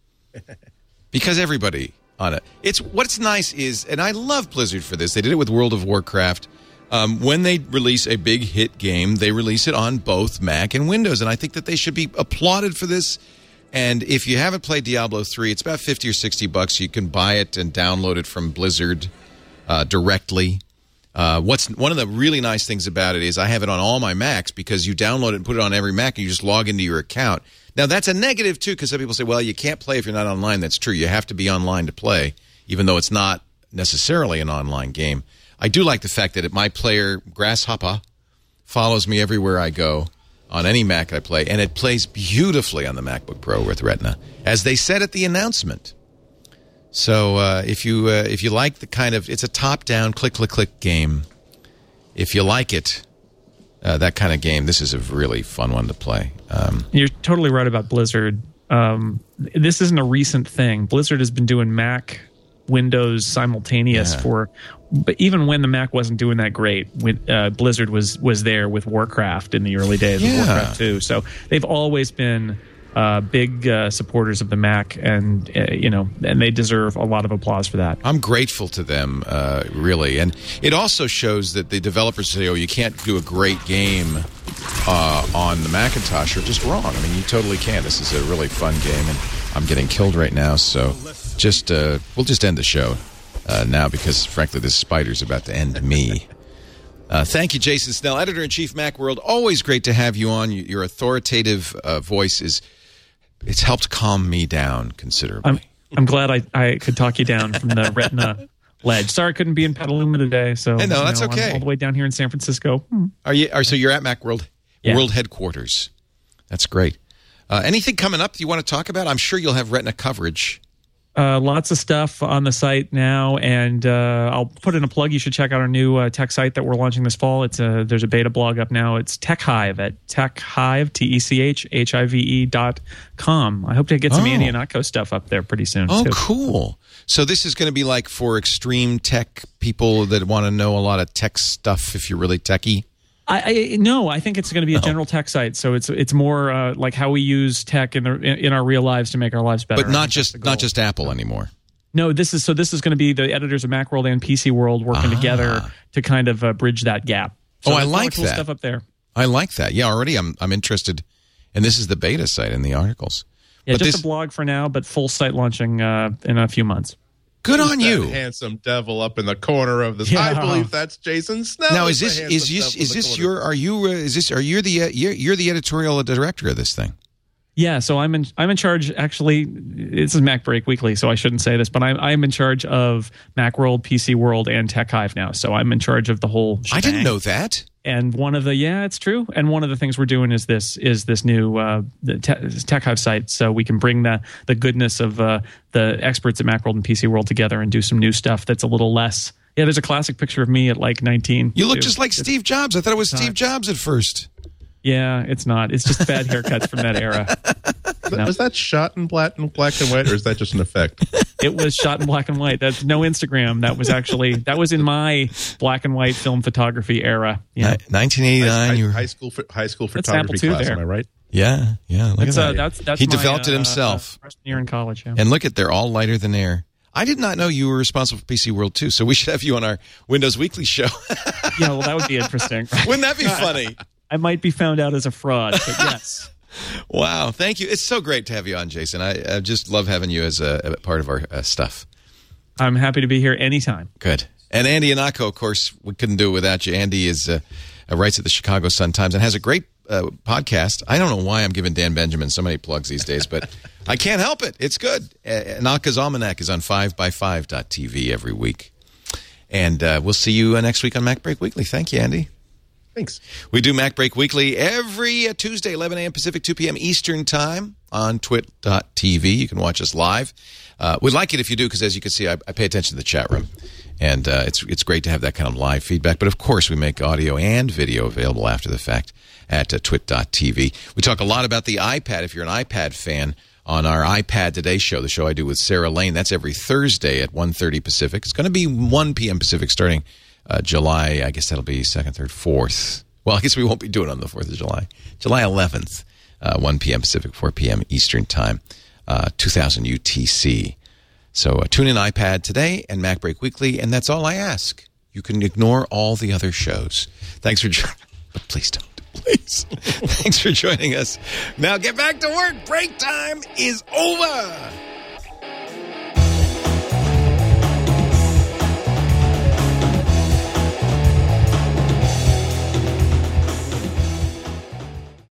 because everybody on it. It's what's nice is, and I love Blizzard for this. They did it with World of Warcraft. Um, when they release a big hit game, they release it on both Mac and Windows, and I think that they should be applauded for this. And if you haven't played Diablo three, it's about fifty or sixty bucks. You can buy it and download it from Blizzard uh, directly. Uh, what's one of the really nice things about it is I have it on all my Macs because you download it and put it on every Mac and you just log into your account. Now, that's a negative, too, because some people say, well, you can't play if you're not online. That's true. You have to be online to play, even though it's not necessarily an online game. I do like the fact that my player, Grasshopper, follows me everywhere I go on any Mac I play, and it plays beautifully on the MacBook Pro with Retina, as they said at the announcement. So uh, if you uh, if you like the kind of, it's a top-down, click-click-click game. If you like it, uh, that kind of game, this is a really fun one to play. Um, You're totally right about Blizzard. Um, this isn't a recent thing. Blizzard has been doing Mac, Windows simultaneous Yeah. for, but even when the Mac wasn't doing that great, when, uh, Blizzard was was there with Warcraft in the early days Yeah. of Warcraft two. So they've always been uh, big uh, supporters of the Mac, and uh, you know, and they deserve a lot of applause for that. I'm grateful to them, uh, really. And it also shows that the developers say, oh, you can't do a great game uh, on the Macintosh. You're just wrong. I mean, you totally can. This is a really fun game, and I'm getting killed right now, so just uh, we'll just end the show uh, now because, frankly, this spider's about to end me. Uh, thank you, Jason Snell, Editor-in-Chief Macworld. Always great to have you on. Your authoritative uh, voice is it's helped calm me down considerably. I'm I'm glad I, I could talk you down from the Retina ledge. Sorry I couldn't be in Petaluma today, so Hey, no, you that's know, I'm okay. all the way down here in San Francisco. Hmm. Are you? Are, so you're at Macworld Yeah. World Headquarters. That's great. Uh, anything coming up that you want to talk about? I'm sure you'll have Retina coverage. Uh, lots of stuff on the site now, and uh, I'll put in a plug. You should check out our new uh, tech site that we're launching this fall. It's a, there's a beta blog up now. It's Tech Hive at techhive, T E C H H I V E dot com. I hope to get some Oh. Andy and Atco stuff up there pretty soon, Oh, too. cool. So this is going to be like for extreme tech people that want to know a lot of tech stuff if you're really techie? I, I no, I think it's going to be a Oh. general tech site. So it's it's more uh, like how we use tech in, the, in in our real lives to make our lives better. But I not think that's just the goal. not just Apple anymore. No, this is so. This is going to be the editors of Macworld and P C World working Ah. together to kind of uh, bridge that gap. So Oh, I there's a lot of like cool that. stuff up there. I like that. Yeah, already I'm I'm interested. And this is the beta site in the articles. Yeah, But just this- a blog for now, but full site launching uh, in a few months. Good on That you. handsome devil up in the corner of this. Yeah. I believe that's Jason Snell. Now is the this handsome is this devil in is the this corner. your are you uh, is this are you the uh, you're, you're the editorial director of this thing? Yeah, so I'm in I'm in charge. Actually, this is Mac Break Weekly, so I shouldn't say this, but I'm I'm in charge of Macworld, P C World, and Tech Hive now. So I'm in charge of the whole shebang. I didn't know that. And one of the yeah, it's true. And one of the things we're doing is this is this new uh, the te- Tech Hive site, so we can bring the the goodness of uh, the experts at Macworld and P C World together and do some new stuff that's a little less. Yeah, there's a classic picture of me at like nineteen. You look too. just like Steve Jobs. I thought it was Steve Jobs at first. Yeah, it's not. It's just bad haircuts from that era. No. Was that shot in black and black and white, or is that just an effect? It was shot in black and white. That's no Instagram. That was actually that was in my black and white film photography era. Yeah, Ni- nineteen eighty-nine. high, you were, high school ph- high school That's photography Apple two class. there. Am I right? yeah, yeah. Look that's, at uh, that. that's that's he my, developed it uh, himself. Uh, freshman year in college. Yeah. And look at they're all lighter than air. I did not know you were responsible for P C World too. So we should have you on our Windows Weekly show. yeah, well, that would be interesting. Wouldn't that be funny? I might be found out as a fraud, but yes. Wow, thank you. It's so great to have you on, Jason. I, I just love having you as a, a part of our uh, stuff. I'm happy to be here anytime. Good. And Andy Anako, of course, we couldn't do it without you. Andy is uh, uh, writes at the Chicago Sun-Times and has a great uh, podcast. I don't know why I'm giving Dan Benjamin so many plugs these days, but I can't help it. It's good. Uh, Anaka's Almanac is on five by five dot t v every week. And uh, we'll see you uh, next week on Mac Break Weekly. Thank you, Andy. Thanks. We do Mac Break Weekly every uh, Tuesday, eleven a.m. Pacific, two p.m. Eastern Time on twit dot t v. You can watch us live. Uh, we'd like it if you do, because as you can see, I, I pay attention to the chat room. And uh, it's it's great to have that kind of live feedback. But, of course, we make audio and video available after the fact at uh, twit dot t v. We talk a lot about the iPad. If you're an iPad fan, on our iPad Today show, the show I do with Sarah Lane, that's every Thursday at one thirty Pacific. It's going to be one p.m. Pacific starting uh, July, I guess that'll be second, third, fourth. Well, I guess we won't be doing it on the fourth of July. July eleventh, uh, one p.m. Pacific, four p.m. Eastern Time, uh, two thousand U T C. So uh, tune in iPad Today and Mac Break Weekly, and that's all I ask. You can ignore all the other shows. Thanks for joining. But please don't. Please. Thanks for joining us. Now get back to work. Break time is over.